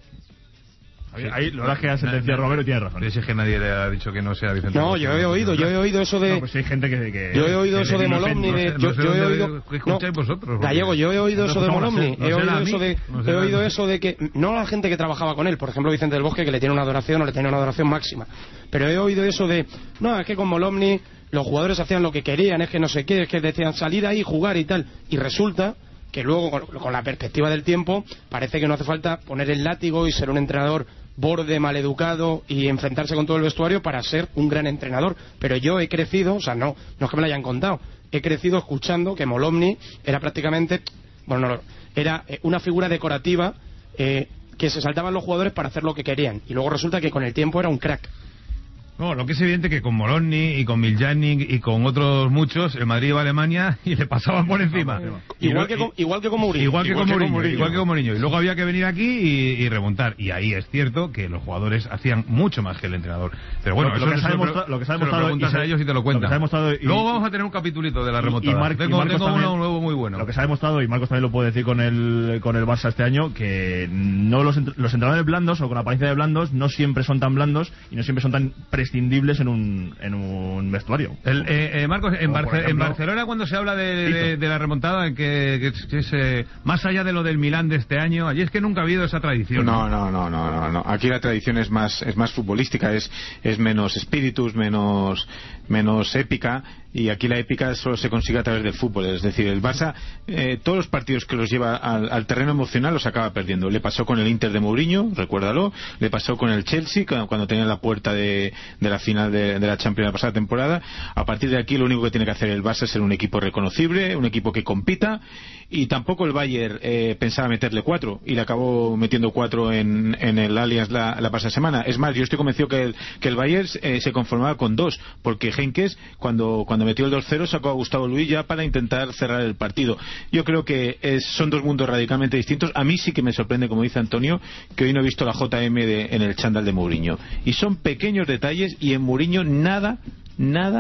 Ahí, ahí la verdad es que ha sentenciado Romero y tiene razón. Es que nadie le ha dicho que no sea Vicente. No, yo he oído, yo he oído eso de... No, pues hay gente que... que Yo he oído que eso le de vino el Molomni, pen- de, no yo, sé yo he dónde oído, escucháis vosotros, porque- Gallego, yo he oído No eso de escuchamos, Molomni, no he será oído a mí, eso de, no he será a oído mí. eso de que no la gente que trabajaba con él, por ejemplo Vicente del Bosque, que le tiene una adoración o le tiene una adoración máxima, pero he oído eso de, no, es que con Molomni los jugadores hacían lo que querían, es que no sé qué, es que decían salir ahí, jugar y tal, y resulta que luego con, con la perspectiva del tiempo parece que no hace falta poner el látigo y ser un entrenador borde, maleducado y enfrentarse con todo el vestuario para ser un gran entrenador. Pero yo he crecido, o sea, no, no es que me lo hayan contado, he crecido escuchando que Molomni era prácticamente, bueno, no, era eh, una figura decorativa eh, que se saltaban los jugadores para hacer lo que querían. Y luego resulta que con el tiempo era un crack. No, lo que es evidente que con Moloni y con Miljanic y con otros muchos, el Madrid iba a Alemania y le pasaban por encima. Y Igual lo- que con, igual que con Mourinho. Igual que, Igual con que con Mourinho, Mourinho. igual que con Mourinho. Y luego había que venir aquí y, y remontar. Y ahí es cierto que los jugadores hacían mucho más que el entrenador. Pero bueno, Lo- lo eso que se ha se lo- demostrado- lo que se ha se lo demostrado preguntas y se- a ellos y te lo lo que cuentan. se ha demostrado y- Luego vamos a tener un capitulito de la Y- remontada. y Mar- y tengo Marcos tengo también- uno nuevo muy bueno. Lo que se ha demostrado, y Marcos también lo puede decir con el, con el Barça este año, que no los, entre- los entrenadores blandos o con apariencia de blandos no siempre son tan blandos y no siempre son tan prescindibles en un, en un vestuario. El, eh, eh, Marcos, en, Como, por Barce- en ejemplo, Barcelona cuando se habla de, de- de la remontada, que, que es, que es, eh, más allá de lo del Milán de este año, allí es que nunca ha habido esa tradición. No, no, no, no, no, no. Aquí la tradición es más, es más futbolística, es, es menos espíritus, menos, menos épica, y aquí la épica solo se consigue a través del fútbol. Es decir, el Barça, eh, todos los partidos que los lleva al, al terreno emocional los acaba perdiendo. Le pasó con el Inter de Mourinho, recuérdalo, le pasó con el Chelsea cuando, cuando tenía la puerta de, de la final de, de la Champions la pasada temporada. A partir de aquí lo único que tiene que hacer el Barça es ser un equipo reconocible, un equipo que compita, y tampoco el Bayern eh, pensaba meterle cuatro y le acabó metiendo cuatro en, en el Allianz la, la pasada semana. Es más, yo estoy convencido que el, que el Bayern eh, se conformaba con dos, porque Henkes cuando, cuando metió el dos cero sacó a Gustavo Luis ya para intentar cerrar el partido. Yo creo que es, son dos mundos radicalmente distintos. A mí sí que me sorprende, como dice Antonio, que hoy no he visto la J M de, en el chándal de Mourinho, y son pequeños detalles, y en Mourinho nada nada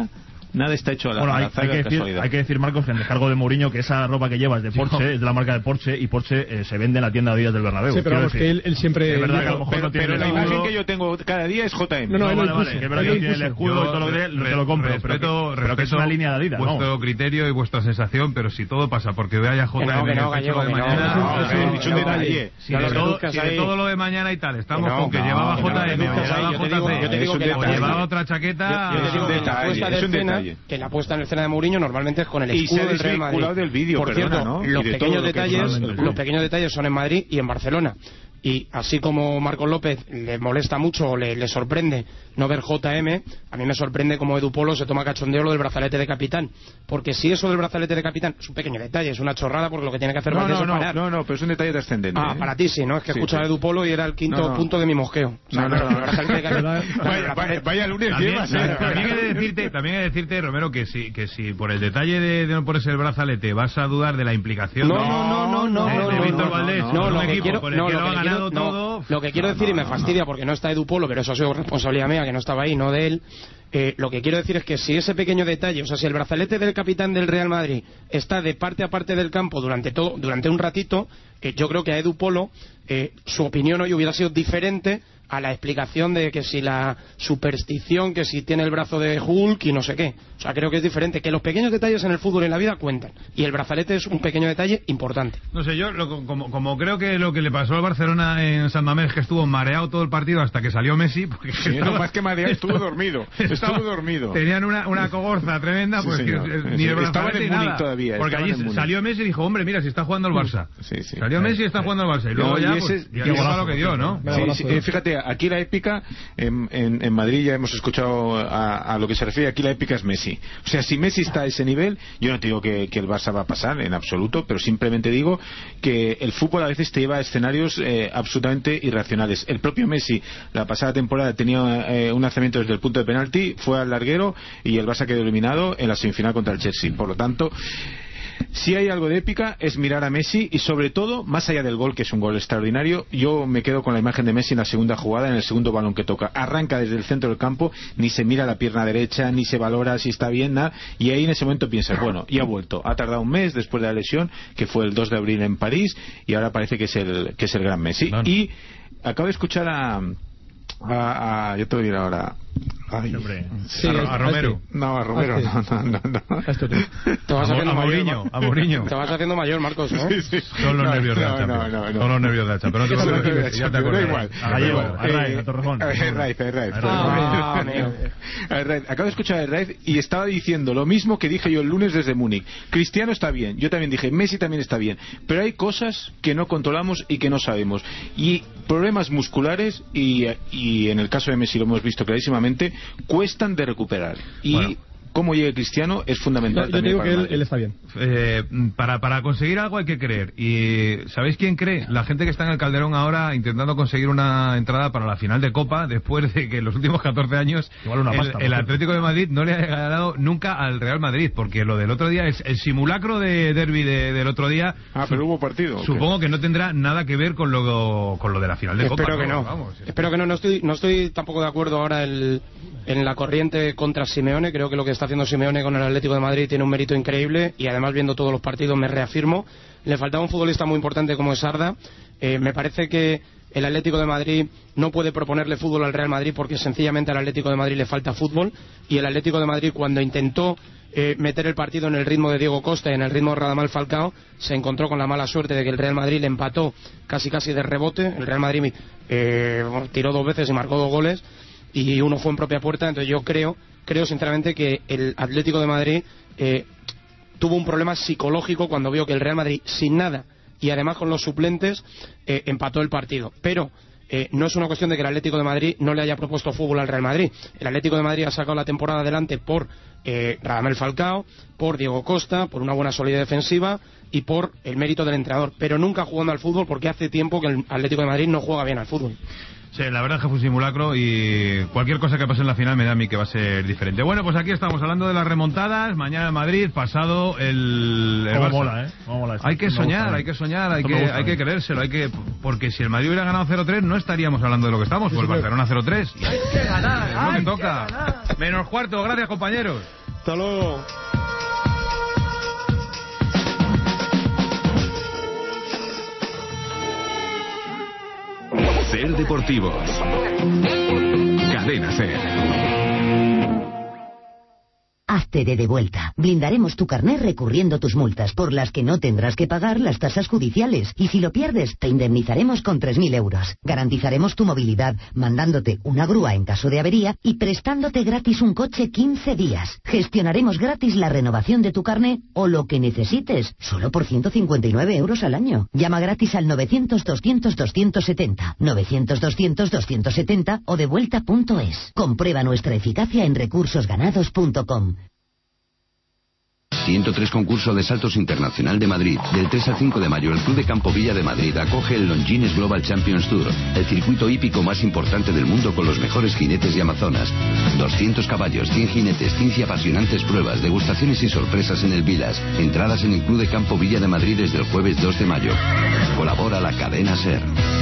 Nada está hecho a la, bueno, hay, a la hay, que decir, hay que decir, Marcos, que en descargo de Mourinho, que esa ropa que llevas de Porsche no. es de la marca de Porsche, y Porsche eh, se vende en la tienda de días del Bernabéu. Sí, pero vamos, decir, que él, él siempre... Es verdad que a lo mejor pero, no tiene pero la imagen que yo tengo cada día es J M. No, no, no vale, vale, que es verdad que tiene el escudo y todo lo que te lo compro. Respeto, pero que es una línea de Adidas, vuestro ¿no? criterio y vuestra sensación, pero si todo pasa porque vea ya J M en el pecho de mañana... Es un detalle. Si de todo lo de mañana y tal, estamos con que llevaba J M, o llevaba otra chaqueta... Es un detalle. Que la puesta en escena de Mourinho normalmente es con el escudo del Real Madrid. Del vídeo, por perdona, cierto, ¿no? los de pequeños lo detalles, los pequeños detalles son en Madrid y en Barcelona. Y así como Marcos López le molesta mucho o le, le sorprende no ver J M, a mí me sorprende como Edu Polo se toma cachondeo lo del brazalete de capitán. Porque si eso del brazalete de capitán es un pequeño detalle, es una chorrada, porque lo que tiene que hacer no, Valdés no, es no, parar. No, no, pero es un detalle trascendente. Ah, ¿eh? para ti sí, ¿no? Es que sí, escuchas sí. a Edu Polo y era el quinto no, no. punto de mi mosqueo. O sea, no, no, no, el brazalete de capitán. vaya, vaya, vaya lunes también, llevas, ¿eh? ¿eh? También he de decirte, también he de decirte, Romero, que si, que si por el detalle de, de no ponerse el brazalete vas a dudar de la implicación no, de, no, no, no, no, de, no, de Víctor no, Valdés no, no, con lo un que equipo quiero, con el no, que lo lo ha que ganado quiero, todo... no, lo que quiero no, decir, no, y me no, fastidia no. porque no está Edu Polo, pero eso ha sido responsabilidad mía, que no estaba ahí, no de él. Eh, lo que quiero decir es que si ese pequeño detalle, o sea, si el brazalete del capitán del Real Madrid está de parte a parte del campo durante todo, durante un ratito, eh, yo creo que a Edu Polo eh, su opinión hoy hubiera sido diferente a la explicación de que si la superstición, que si tiene el brazo de Hulk y no sé qué. O sea, creo que es diferente, que los pequeños detalles en el fútbol y en la vida cuentan, y el brazalete es un pequeño detalle importante. No sé, yo lo, como, como creo que lo que le pasó al Barcelona en San Mamés, que estuvo mareado todo el partido hasta que salió Messi, porque sí, estaba, no, más que mareado, estuvo dormido, estaba, estuvo dormido. Tenían una, una cogorza tremenda, pues sí, que, ni el brazalete ni nada, todavía, porque allí salió Messi y dijo, hombre, mira, si está jugando el Barça. Sí, sí. Salió Messi y está jugando el Barça, y luego no, ya, y ese, pues, ya llegó lo que dio, ¿no? Sí, sí, eh, fíjate, aquí la épica, en, en, en Madrid ya hemos escuchado a, a lo que se refiere, aquí la épica es Messi. O sea, si Messi está a ese nivel, yo no te digo que, que el Barça va a pasar en absoluto, pero simplemente digo que el fútbol a veces te lleva a escenarios eh, absolutamente irracionales. El propio Messi la pasada temporada tenía eh, un lanzamiento desde el punto de penalti, fue al larguero y el Barça quedó eliminado en la semifinal contra el Chelsea. Por lo tanto, si hay algo de épica es mirar a Messi, y sobre todo, más allá del gol, que es un gol extraordinario, yo me quedo con la imagen de Messi en la segunda jugada, en el segundo balón que toca. Arranca desde el centro del campo, ni se mira la pierna derecha, ni se valora si está bien, nada, y ahí en ese momento piensas, bueno, y ha vuelto. Ha tardado un mes después de la lesión, que fue el dos de abril en París, y ahora parece que es el, que es el gran Messi. No, no. Y acabo de escuchar a... A, a, yo te voy a ir ahora Ay, sí, a, a Romero. No, a Romero, no, no, no, no. Te vas a, haciendo a Mourinho, a Mourinho. Te vas haciendo mayor, Marcos, ¿no? Sí, sí. Son los no, nervios no, de Hacha. No, no, no. Son los nervios de Hacha, pero no te preocupes, ya te acuerdas. Da igual. A Gallego, a Raiz, a Torrejón. A Raiz, a Raiz. A Raiz. Acabo de escuchar a Raiz y estaba diciendo lo mismo que dije yo el lunes desde Múnich. Cristiano está bien, yo también dije, Messi también está bien, pero hay cosas que no controlamos y que no sabemos. Y problemas musculares, y, y en el caso de Messi lo hemos visto clarísimamente, cuestan de recuperar. Y bueno, cómo llegue Cristiano es fundamental. No, yo digo que él, él está bien. Eh, para, para conseguir algo hay que creer. ¿Y sabéis quién cree? La gente que está en el Calderón ahora intentando conseguir una entrada para la final de Copa, después de que en los últimos catorce años una pasta, el, el Atlético de Madrid no le ha ganado nunca al Real Madrid, porque lo del otro día, es el simulacro de derbi de, del otro día. Ah, pero hubo partido. Supongo que no tendrá nada que ver con lo, con lo de la final de Espero Copa. Que no. Vamos, Espero que no. No estoy, no estoy tampoco de acuerdo ahora el, en la corriente contra Simeone. Creo que lo que está haciendo Simeone con el Atlético de Madrid tiene un mérito increíble, y además viendo todos los partidos me reafirmo. Le faltaba un futbolista muy importante como es Arda. Eh, me parece que el Atlético de Madrid no puede proponerle fútbol al Real Madrid porque sencillamente al Atlético de Madrid le falta fútbol, y el Atlético de Madrid, cuando intentó eh, meter el partido en el ritmo de Diego Costa y en el ritmo de Radamel Falcao, se encontró con la mala suerte de que el Real Madrid le empató casi casi de rebote. El Real Madrid eh, tiró dos veces y marcó dos goles, y uno fue en propia puerta. Entonces yo creo creo sinceramente que el Atlético de Madrid eh, tuvo un problema psicológico cuando vio que el Real Madrid, sin nada y además con los suplentes, eh, empató el partido. Pero eh, no es una cuestión de que el Atlético de Madrid no le haya propuesto fútbol al Real Madrid. El Atlético de Madrid ha sacado la temporada adelante por eh, Radamel Falcao, por Diego Costa, por una buena solidez defensiva y por el mérito del entrenador, pero nunca jugando al fútbol, porque hace tiempo que el Atlético de Madrid no juega bien al fútbol. Sí, la verdad es que fue un simulacro, y cualquier cosa que pase en la final me da a mí que va a ser diferente. Bueno, pues aquí estamos hablando de las remontadas. Mañana en Madrid, pasado el, el Barça. Mola, ¿eh? Mola esto. Hay que soñar, hay que soñar, hay que, hay que creérselo, hay que, porque si el Madrid hubiera ganado cero tres no estaríamos hablando de lo que estamos, pues el Barcelona cero tres. Hay que ganar, es lo que toca. Menos cuarto, gracias compañeros. Hasta luego. Ser Deportivos. Cadena Ser. Hazte de devuelta. Blindaremos tu carnet recurriendo tus multas, por las que no tendrás que pagar las tasas judiciales. Y si lo pierdes, te indemnizaremos con tres mil euros. Garantizaremos tu movilidad, mandándote una grúa en caso de avería y prestándote gratis un coche quince días. Gestionaremos gratis la renovación de tu carnet o lo que necesites, solo por ciento cincuenta y nueve euros al año. Llama gratis al novecientos doscientos doscientos setenta, novecientos doscientos doscientos setenta o devuelta punto es. Comprueba nuestra eficacia en recursos ganados punto com. ciento tres Concurso de Saltos Internacional de Madrid. Del tres al cinco de mayo, el Club de Campo Villa de Madrid acoge el Longines Global Champions Tour, el circuito hípico más importante del mundo con los mejores jinetes de Amazonas. doscientos caballos, cien jinetes, quince apasionantes pruebas, degustaciones y sorpresas en el Vilas. Entradas en el Club de Campo Villa de Madrid desde el jueves dos de mayo. Colabora la cadena SER.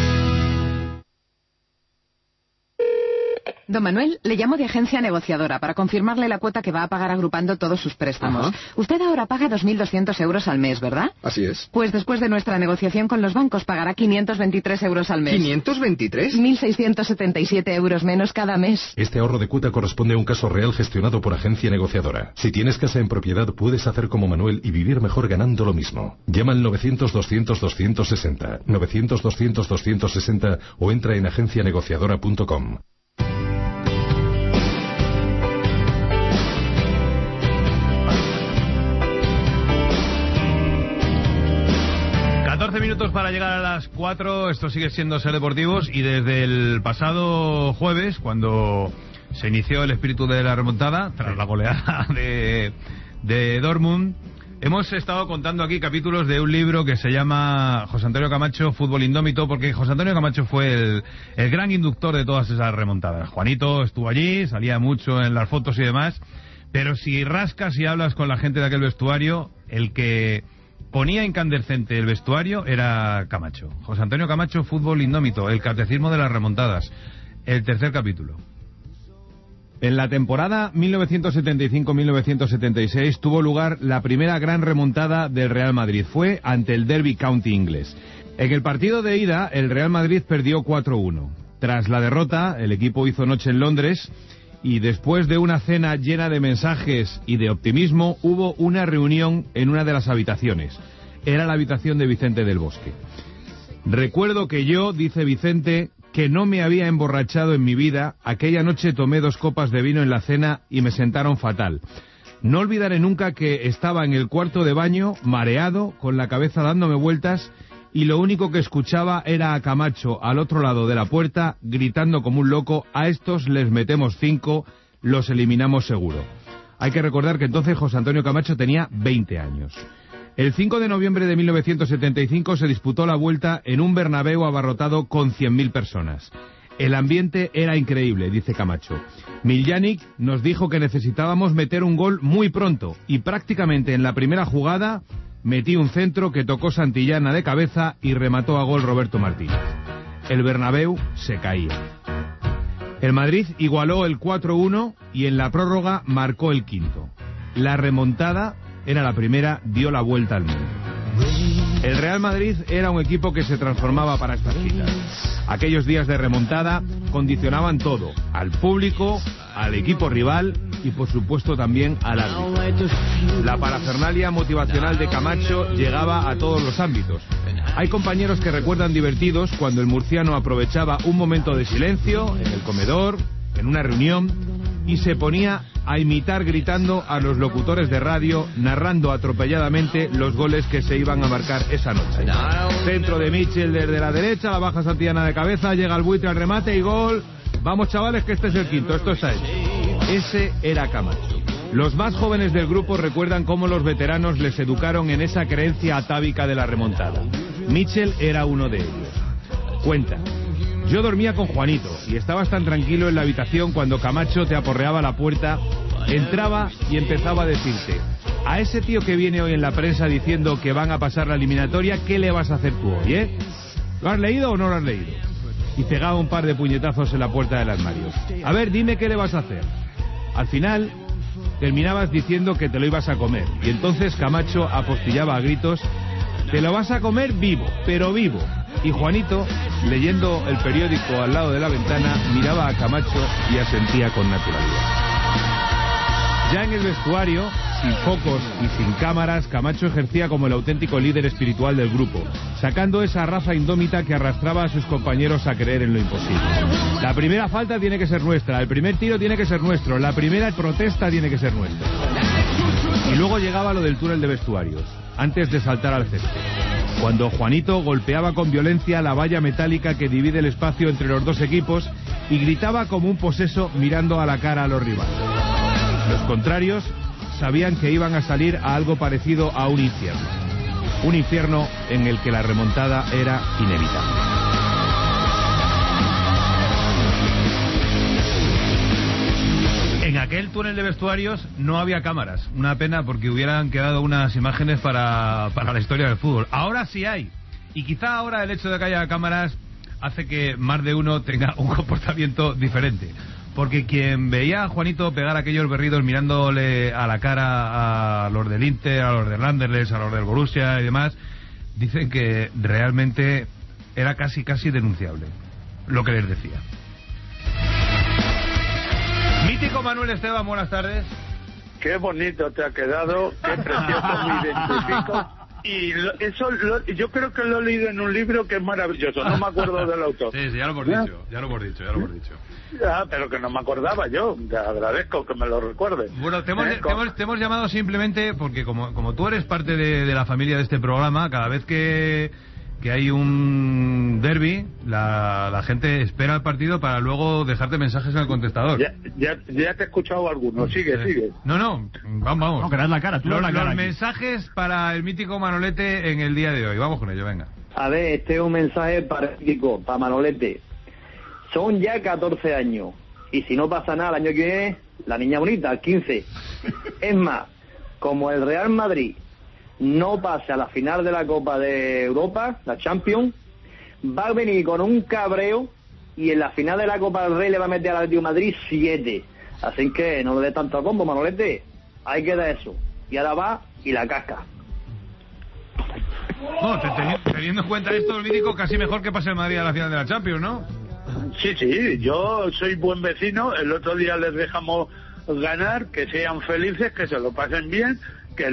Don Manuel, le llamo de agencia negociadora para confirmarle la cuota que va a pagar agrupando todos sus préstamos. Ajá. Usted ahora paga dos mil doscientos euros al mes, ¿verdad? Así es. Pues después de nuestra negociación con los bancos pagará quinientos veintitrés euros al mes. ¿quinientos veintitrés? mil seiscientos setenta y siete euros menos cada mes. Este ahorro de cuota corresponde a un caso real gestionado por agencia negociadora. Si tienes casa en propiedad, puedes hacer como Manuel y vivir mejor ganando lo mismo. Llama al novecientos doscientos doscientos sesenta, novecientos doscientos doscientos sesenta o entra en agencia negociadora punto com. catorce minutos para llegar a las cuatro. Esto sigue siendo Ser Deportivos y desde el pasado jueves, cuando se inició el espíritu de la remontada tras la goleada de, de Dortmund, hemos estado contando aquí capítulos de un libro que se llama José Antonio Camacho, Fútbol Indómito, porque José Antonio Camacho fue el, el gran inductor de todas esas remontadas. Juanito estuvo allí, salía mucho en las fotos y demás, pero si rascas y hablas con la gente de aquel vestuario, el que ponía incandescente el vestuario era Camacho. José Antonio Camacho, Fútbol Indómito, el catecismo de las remontadas, el tercer capítulo. En la temporada mil novecientos setenta y cinco mil novecientos setenta y seis tuvo lugar la primera gran remontada del Real Madrid. Fue ante el Derby County inglés. En el partido de ida, el Real Madrid perdió cuatro uno. Tras la derrota, el equipo hizo noche en Londres y después de una cena llena de mensajes y de optimismo, hubo una reunión en una de las habitaciones. Era la habitación de Vicente del Bosque. Recuerdo que yo, dice Vicente, que no me había emborrachado en mi vida. Aquella noche tomé dos copas de vino en la cena y me sentaron fatal. No olvidaré nunca que estaba en el cuarto de baño, mareado, con la cabeza dándome vueltas, y lo único que escuchaba era a Camacho al otro lado de la puerta gritando como un loco: a estos les metemos cinco, los eliminamos seguro. Hay que recordar que entonces José Antonio Camacho tenía veinte años. El cinco de noviembre de mil novecientos setenta y cinco se disputó la vuelta en un Bernabéu abarrotado con cien mil personas. El ambiente era increíble, dice Camacho. Miljanic nos dijo que necesitábamos meter un gol muy pronto y prácticamente en la primera jugada metí un centro que tocó Santillana de cabeza y remató a gol Roberto Martínez. El Bernabéu se caía. El Madrid igualó el cuatro uno y en la prórroga marcó el quinto. La remontada era la primera, dio la vuelta al mundo. El Real Madrid era un equipo que se transformaba para estas citas. Aquellos días de remontada condicionaban todo, al público, al equipo rival y por supuesto también al árbitro. La parafernalia motivacional de Camacho llegaba a todos los ámbitos. Hay compañeros que recuerdan divertidos cuando el murciano aprovechaba un momento de silencio en el comedor, en una reunión, y se ponía a imitar gritando a los locutores de radio, narrando atropelladamente los goles que se iban a marcar esa noche. Centro de Mitchell desde la derecha, la baja Santillana de cabeza, llega el buitre al remate y gol. Vamos chavales que este es el quinto, esto está hecho. Ese era Camacho. Los más jóvenes del grupo recuerdan cómo los veteranos les educaron en esa creencia atávica de la remontada. Mitchell era uno de ellos. Cuenta: yo dormía con Juanito y estabas tan tranquilo en la habitación cuando Camacho te aporreaba la puerta, entraba y empezaba a decirte: a ese tío que viene hoy en la prensa diciendo que van a pasar la eliminatoria, ¿qué le vas a hacer tú hoy, eh? ¿Lo has leído o no lo has leído? Y pegaba un par de puñetazos en la puerta del armario. A ver, dime qué le vas a hacer. Al final, terminabas diciendo que te lo ibas a comer. Y entonces Camacho apostillaba a gritos: te lo vas a comer vivo, pero vivo. Y Juanito, leyendo el periódico al lado de la ventana, miraba a Camacho y asentía con naturalidad. Ya en el vestuario, sin focos y sin cámaras, Camacho ejercía como el auténtico líder espiritual del grupo, sacando esa raza indómita que arrastraba a sus compañeros a creer en lo imposible. La primera falta tiene que ser nuestra, el primer tiro tiene que ser nuestro, la primera protesta tiene que ser nuestra. Y luego llegaba lo del túnel de vestuarios, antes de saltar al césped, cuando Juanito golpeaba con violencia la valla metálica que divide el espacio entre los dos equipos y gritaba como un poseso mirando a la cara a los rivales. Los contrarios sabían que iban a salir a algo parecido a un infierno. Un infierno en el que la remontada era inevitable. En aquel túnel de vestuarios no había cámaras. Una pena, porque hubieran quedado unas imágenes para, para la historia del fútbol. Ahora sí hay. Y quizá ahora el hecho de que haya cámaras hace que más de uno tenga un comportamiento diferente. Porque quien veía a Juanito pegar aquellos berridos mirándole a la cara a los del Inter, a los del Anderlecht, a los del Borussia y demás, dicen que realmente era casi casi denunciable lo que les decía. Mítico Manuel Esteban, buenas tardes. Qué bonito te ha quedado, qué precioso me identifico. Y lo, eso lo, yo creo que lo he leído en un libro que es maravilloso, no me acuerdo del autor. Sí, sí, ya lo hemos dicho, ya lo hemos dicho, ya lo hemos dicho. Ah, pero que no me acordaba yo, te agradezco que me lo recuerdes. Bueno, te hemos, ¿Eh? te hemos, te hemos llamado simplemente porque como, como tú eres parte de, de la familia de este programa, cada vez que, que hay un derbi, la, la gente espera el partido para luego dejarte mensajes en el contestador. Ya, ya, ya te he escuchado algunos, sigue, sí. sigue. No, no, vamos, vamos. No, que das la cara, tú los, das la cara los aquí. mensajes para el mítico Manolete en el día de hoy, vamos con ello, venga. A ver, este es un mensaje para el mítico, para Manolete. Son ya catorce años, y si no pasa nada el año que viene, la niña bonita, quince. Es más, como el Real Madrid no pase a la final de la Copa de Europa, la Champions, va a venir con un cabreo y en la final de la Copa del Rey le va a meter al Atlético de Madrid siete. Así que no le dé tanto combo, Manolete. Hay que dar eso. Y ahora va y la casca. No, teniendo en cuenta esto, el mítico casi mejor que pase el Madrid a la final de la Champions, ¿no? Sí, sí, yo soy buen vecino. El otro día les dejamos ganar, que sean felices, que se lo pasen bien, que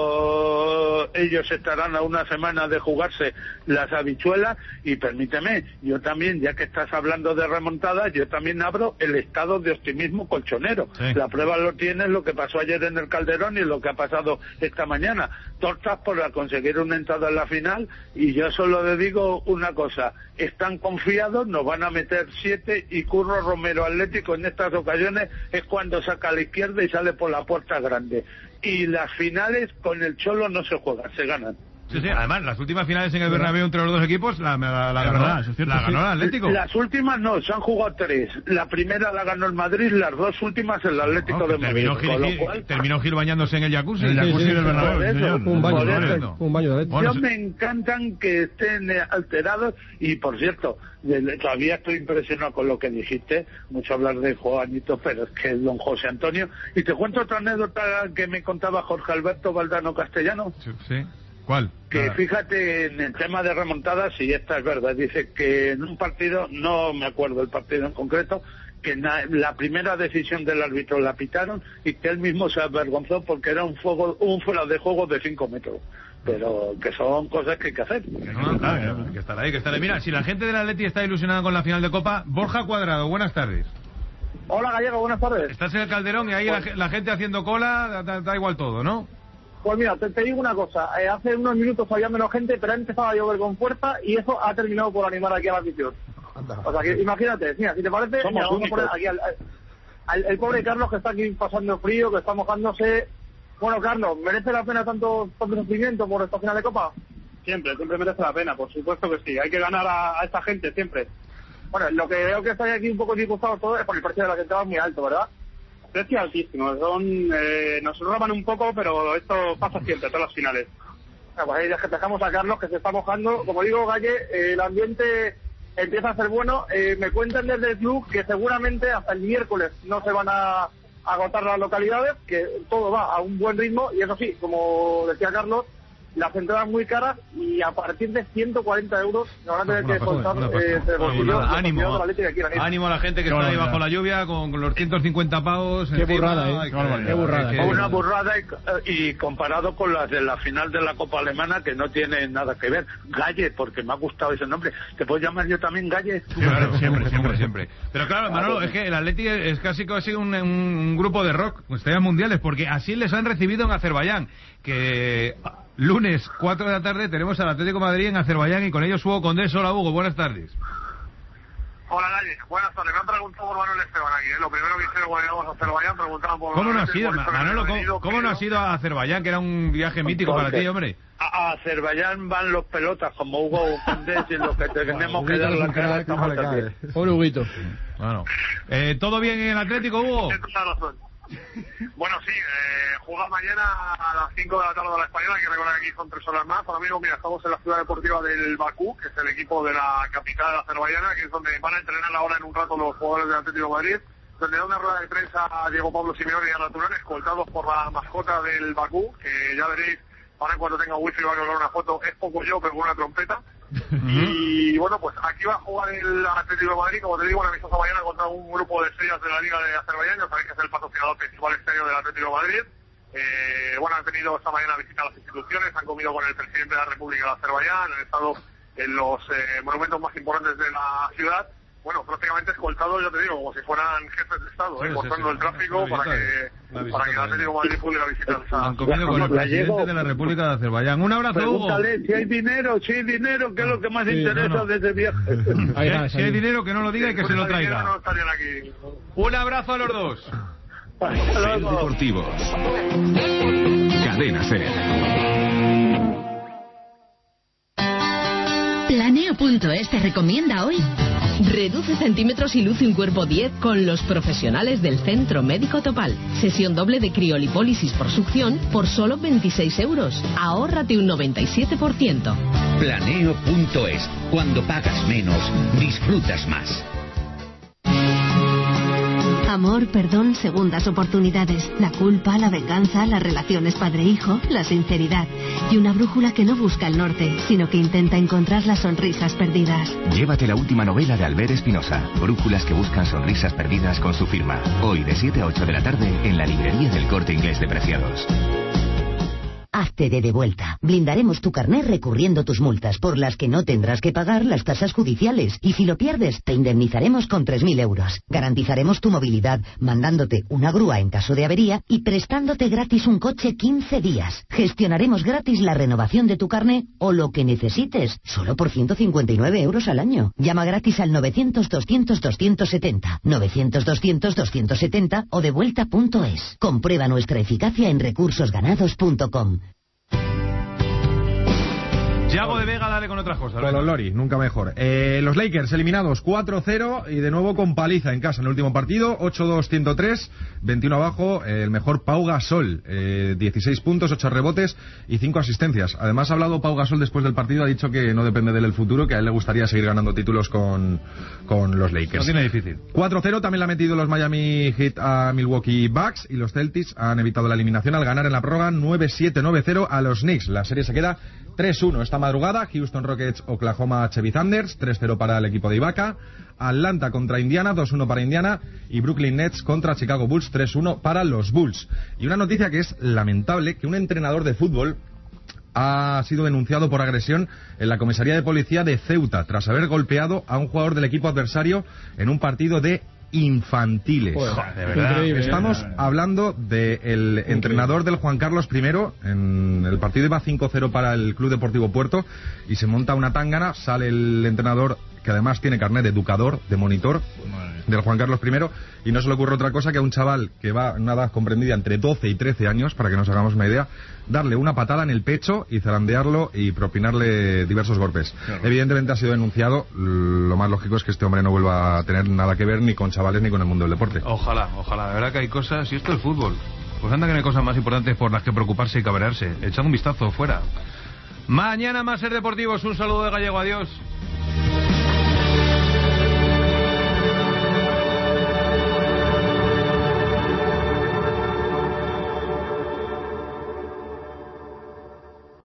luego ellos estarán a una semana de jugarse las habichuelas. Y permíteme, yo también, ya que estás hablando de remontadas, yo también abro el estado de optimismo colchonero. Sí. La prueba lo tiene lo que pasó ayer en el Calderón y lo que ha pasado esta mañana. Tortas por conseguir una entrada en la final, y yo solo le digo una cosa: están confiados, nos van a meter siete, y Curro Romero Atlético en estas ocasiones es cuando saca a la izquierda y sale por la puerta grande. Y las finales con el Cholo no se juegan, se ganan. Sí, sí, además las últimas finales en el Bernabéu entre los dos equipos la, la, la, ganó, verdad, cierto, la ganó el Atlético. Las últimas no, se han jugado tres. La primera la ganó el Madrid, las dos últimas el Atlético no, de Madrid. Terminó Gil, Gil, cual... terminó Gil bañándose en el jacuzzi. El jacuzzi sí, sí, del Bernabéu, sí, señor. Un baño, eso, un baño de bueno, yo me encantan que estén alterados. Y por cierto, todavía estoy impresionado con lo que dijiste, mucho hablar de Juanito, pero es que es don José Antonio. Y te cuento otra anécdota que me contaba Jorge Alberto Valdano Castellano. Sí, sí. ¿Cuál? Que ah. fíjate en el tema de remontadas, y esta es verdad, dice que en un partido, no me acuerdo el partido en concreto, que na, la primera decisión del árbitro la pitaron y que él mismo se avergonzó porque era un fuego, un fuera de juego de cinco metros. Pero que son cosas que hay que hacer. Que no, no, claro, hay que estar ahí, hay que estar ahí. Mira, si la gente del Atleti está ilusionada con la final de Copa, Borja Cuadrado, buenas tardes. Hola Gallego, buenas tardes. Estás en el Calderón y ahí pues... la, la gente haciendo cola, da, da igual todo, ¿no? Pues mira, te, te digo una cosa, eh, hace unos minutos había menos gente, pero ha empezado a llover con fuerza y eso ha terminado por animar aquí a la afición. O sea que imagínate, mira, si te parece, mira, vamos a poner aquí al, al el pobre Carlos que está aquí pasando frío, que está mojándose. Bueno, Carlos, ¿merece la pena tanto, tanto sufrimiento por esta final de Copa? Siempre, siempre merece la pena, por supuesto que sí, hay que ganar a, a esta gente siempre. Bueno, lo que veo que estáis aquí un poco disgustados todos es por el precio de las entradas muy alto, ¿verdad? Precio altísimo, son, eh, nos roban un poco, pero esto pasa siempre, todas las finales. Bueno, pues ahí dejamos a Carlos que se está mojando. Como digo, Galle, eh, el ambiente empieza a ser bueno. Eh, me cuentan desde el club que seguramente hasta el miércoles no se van a, agotar las localidades, que todo va a un buen ritmo, y eso sí, como decía Carlos, las entradas muy caras, y a partir de ciento cuarenta euros nos van a tener que contar eh, de bolsillo. Ánimo, ánimo a la gente que está ahí bajo la lluvia con, con los ciento cincuenta pavos. Qué encima. burrada, ¿eh? Ay, Qué, qué burrada. Qué Una burrada y, y comparado con las de la final de la Copa Alemana, que no tiene nada que ver. Galle, porque me ha gustado ese nombre. ¿Te puedo llamar yo también Galle? Sí, claro, siempre, siempre, siempre. Pero claro, Manolo, es que el Atleti es casi casi un, un, un grupo de rock, estrellas mundiales, porque así les han recibido en Azerbaiyán, que... Lunes, cuatro de la tarde, tenemos al Atlético de Madrid en Azerbaiyán y con ellos Hugo Condés. Hola, Hugo, buenas tardes. Hola, Galle, buenas tardes. Me han preguntado por Manuel Esteban aquí, ¿eh? Lo primero que hicieron cuando llegamos a Azerbaiyán, preguntaban por... ¿Cómo no has ido, Manolo? ¿Cómo, ¿cómo no has ido a Azerbaiyán, que era un viaje mítico para ti, hombre? A Azerbaiyán van los pelotas, como Hugo Condés, y los que tenemos que dar la cara estamos también. Pobre Huguito. Bueno, eh, ¿todo bien en el Atlético, Hugo? Bueno, sí, eh, juega mañana a las cinco de la tarde de la Española, hay que recordar que aquí son tres horas más. Ahora mismo, mira, estamos en la ciudad deportiva del Bakú, que es el equipo de la capital azerbaiyana, que es donde van a entrenar ahora en un rato los jugadores del Atlético de Madrid, donde da una rueda de prensa a Diego Pablo Simeone y a Naturán, escoltados por la mascota del Bakú, que ya veréis, ahora en cuanto tenga wifi va a colgar una foto, es poco yo, pero con una trompeta. Y bueno, pues aquí va a jugar el Atlético de Madrid, como te digo, una amistosa mañana contra un grupo de estrellas de la Liga de Azerbaiyán. Ya sabéis que es el patrocinador principal este año del Atlético de Madrid. Eh, bueno, han tenido esta mañana visita a las instituciones, han comido con el presidente de la República de Azerbaiyán, han estado en los eh, monumentos más importantes de la ciudad. Bueno, prácticamente escoltados, yo te digo, como si fueran jefes de Estado, sí, eh, cortando sí, sí, el tráfico para que, para que el Atlético de Madrid pudiera visitar. Han comido con el presidente de la República de Azerbaiyán. Un abrazo, Hugo. Pregúntale si hay dinero, si hay dinero, que es lo que más sí, interesa no, no. de ese viaje. Ahí, ahí, si hay dinero, que no lo diga y que se lo traiga. No estarían aquí. Un abrazo a los dos. Ser Deportivos. Cadena Ser. Planeo punto es te recomienda hoy: reduce centímetros y luce un cuerpo diez con los profesionales del Centro Médico Topal. Sesión doble de criolipólisis por succión por solo veintiséis euros. Ahórrate un noventa y siete por ciento. Planeo punto es. Cuando pagas menos, disfrutas más. Amor, perdón, segundas oportunidades. La culpa, la venganza, las relaciones padre-hijo, la sinceridad. Y una brújula que no busca el norte, sino que intenta encontrar las sonrisas perdidas. Llévate la última novela de Albert Espinosa, Brújulas que buscan sonrisas perdidas, con su firma. Hoy de siete a ocho de la tarde en la librería del Corte Inglés de Preciados. Hazte de devuelta. Blindaremos tu carnet recurriendo tus multas, por las que no tendrás que pagar las tasas judiciales. Y si lo pierdes, te indemnizaremos con tres mil euros. Garantizaremos tu movilidad, mandándote una grúa en caso de avería y prestándote gratis un coche quince días. Gestionaremos gratis la renovación de tu carnet o lo que necesites, solo por ciento cincuenta y nueve euros al año. Llama gratis al novecientos doscientos doscientos setenta, novecientos doscientos doscientos setenta o devuelta punto es. Comprueba nuestra eficacia en recursos ganados punto com. Yago de Vega, dale con otras cosas. Con los Lori, nunca mejor. Eh, los Lakers eliminados cuatro cero y de nuevo con paliza en casa en el último partido. ocho dos ciento tres, veintiuno abajo. Eh, el mejor Pau Gasol. Eh, dieciséis puntos, ocho rebotes y cinco asistencias. Además ha hablado Pau Gasol después del partido. Ha dicho que no depende de él el futuro, que a él le gustaría seguir ganando títulos con, con los Lakers. No tiene difícil. cuatro cero también le ha metido los Miami Heat a Milwaukee Bucks. Y los Celtics han evitado la eliminación al ganar en la prórroga nueve siete, nueve cero a los Knicks. La serie se queda tres uno esta madrugada. Houston Rockets, Oklahoma Chevy Thunders, tres cero para el equipo de Ibaka. Atlanta contra Indiana, dos uno para Indiana. Y Brooklyn Nets contra Chicago Bulls, tres uno para los Bulls. Y una noticia que es lamentable, que un entrenador de fútbol ha sido denunciado por agresión en la comisaría de policía de Ceuta, tras haber golpeado a un jugador del equipo adversario en un partido de infantiles. Joder, de verdad. Estamos hablando del entrenador del Juan Carlos primero. En el partido iba cinco cero para el Club Deportivo Puerto y se monta una tángana. Sale el entrenador, que además tiene carnet de educador, de monitor del Juan Carlos primero, y no se le ocurre otra cosa que a un chaval que va en una edad comprendida entre doce y trece años, para que nos hagamos una idea, darle una patada en el pecho y zarandearlo y propinarle diversos golpes. Claro. Evidentemente ha sido denunciado. Lo más lógico es que este hombre no vuelva a tener nada que ver ni con chavales ni con el mundo del deporte. Ojalá, ojalá. De verdad que hay cosas, y esto es fútbol, pues anda que no hay cosas más importantes por las que preocuparse y cabrearse. Echad un vistazo fuera. Mañana más Ser Deportivos. Un saludo de Gallego, adiós.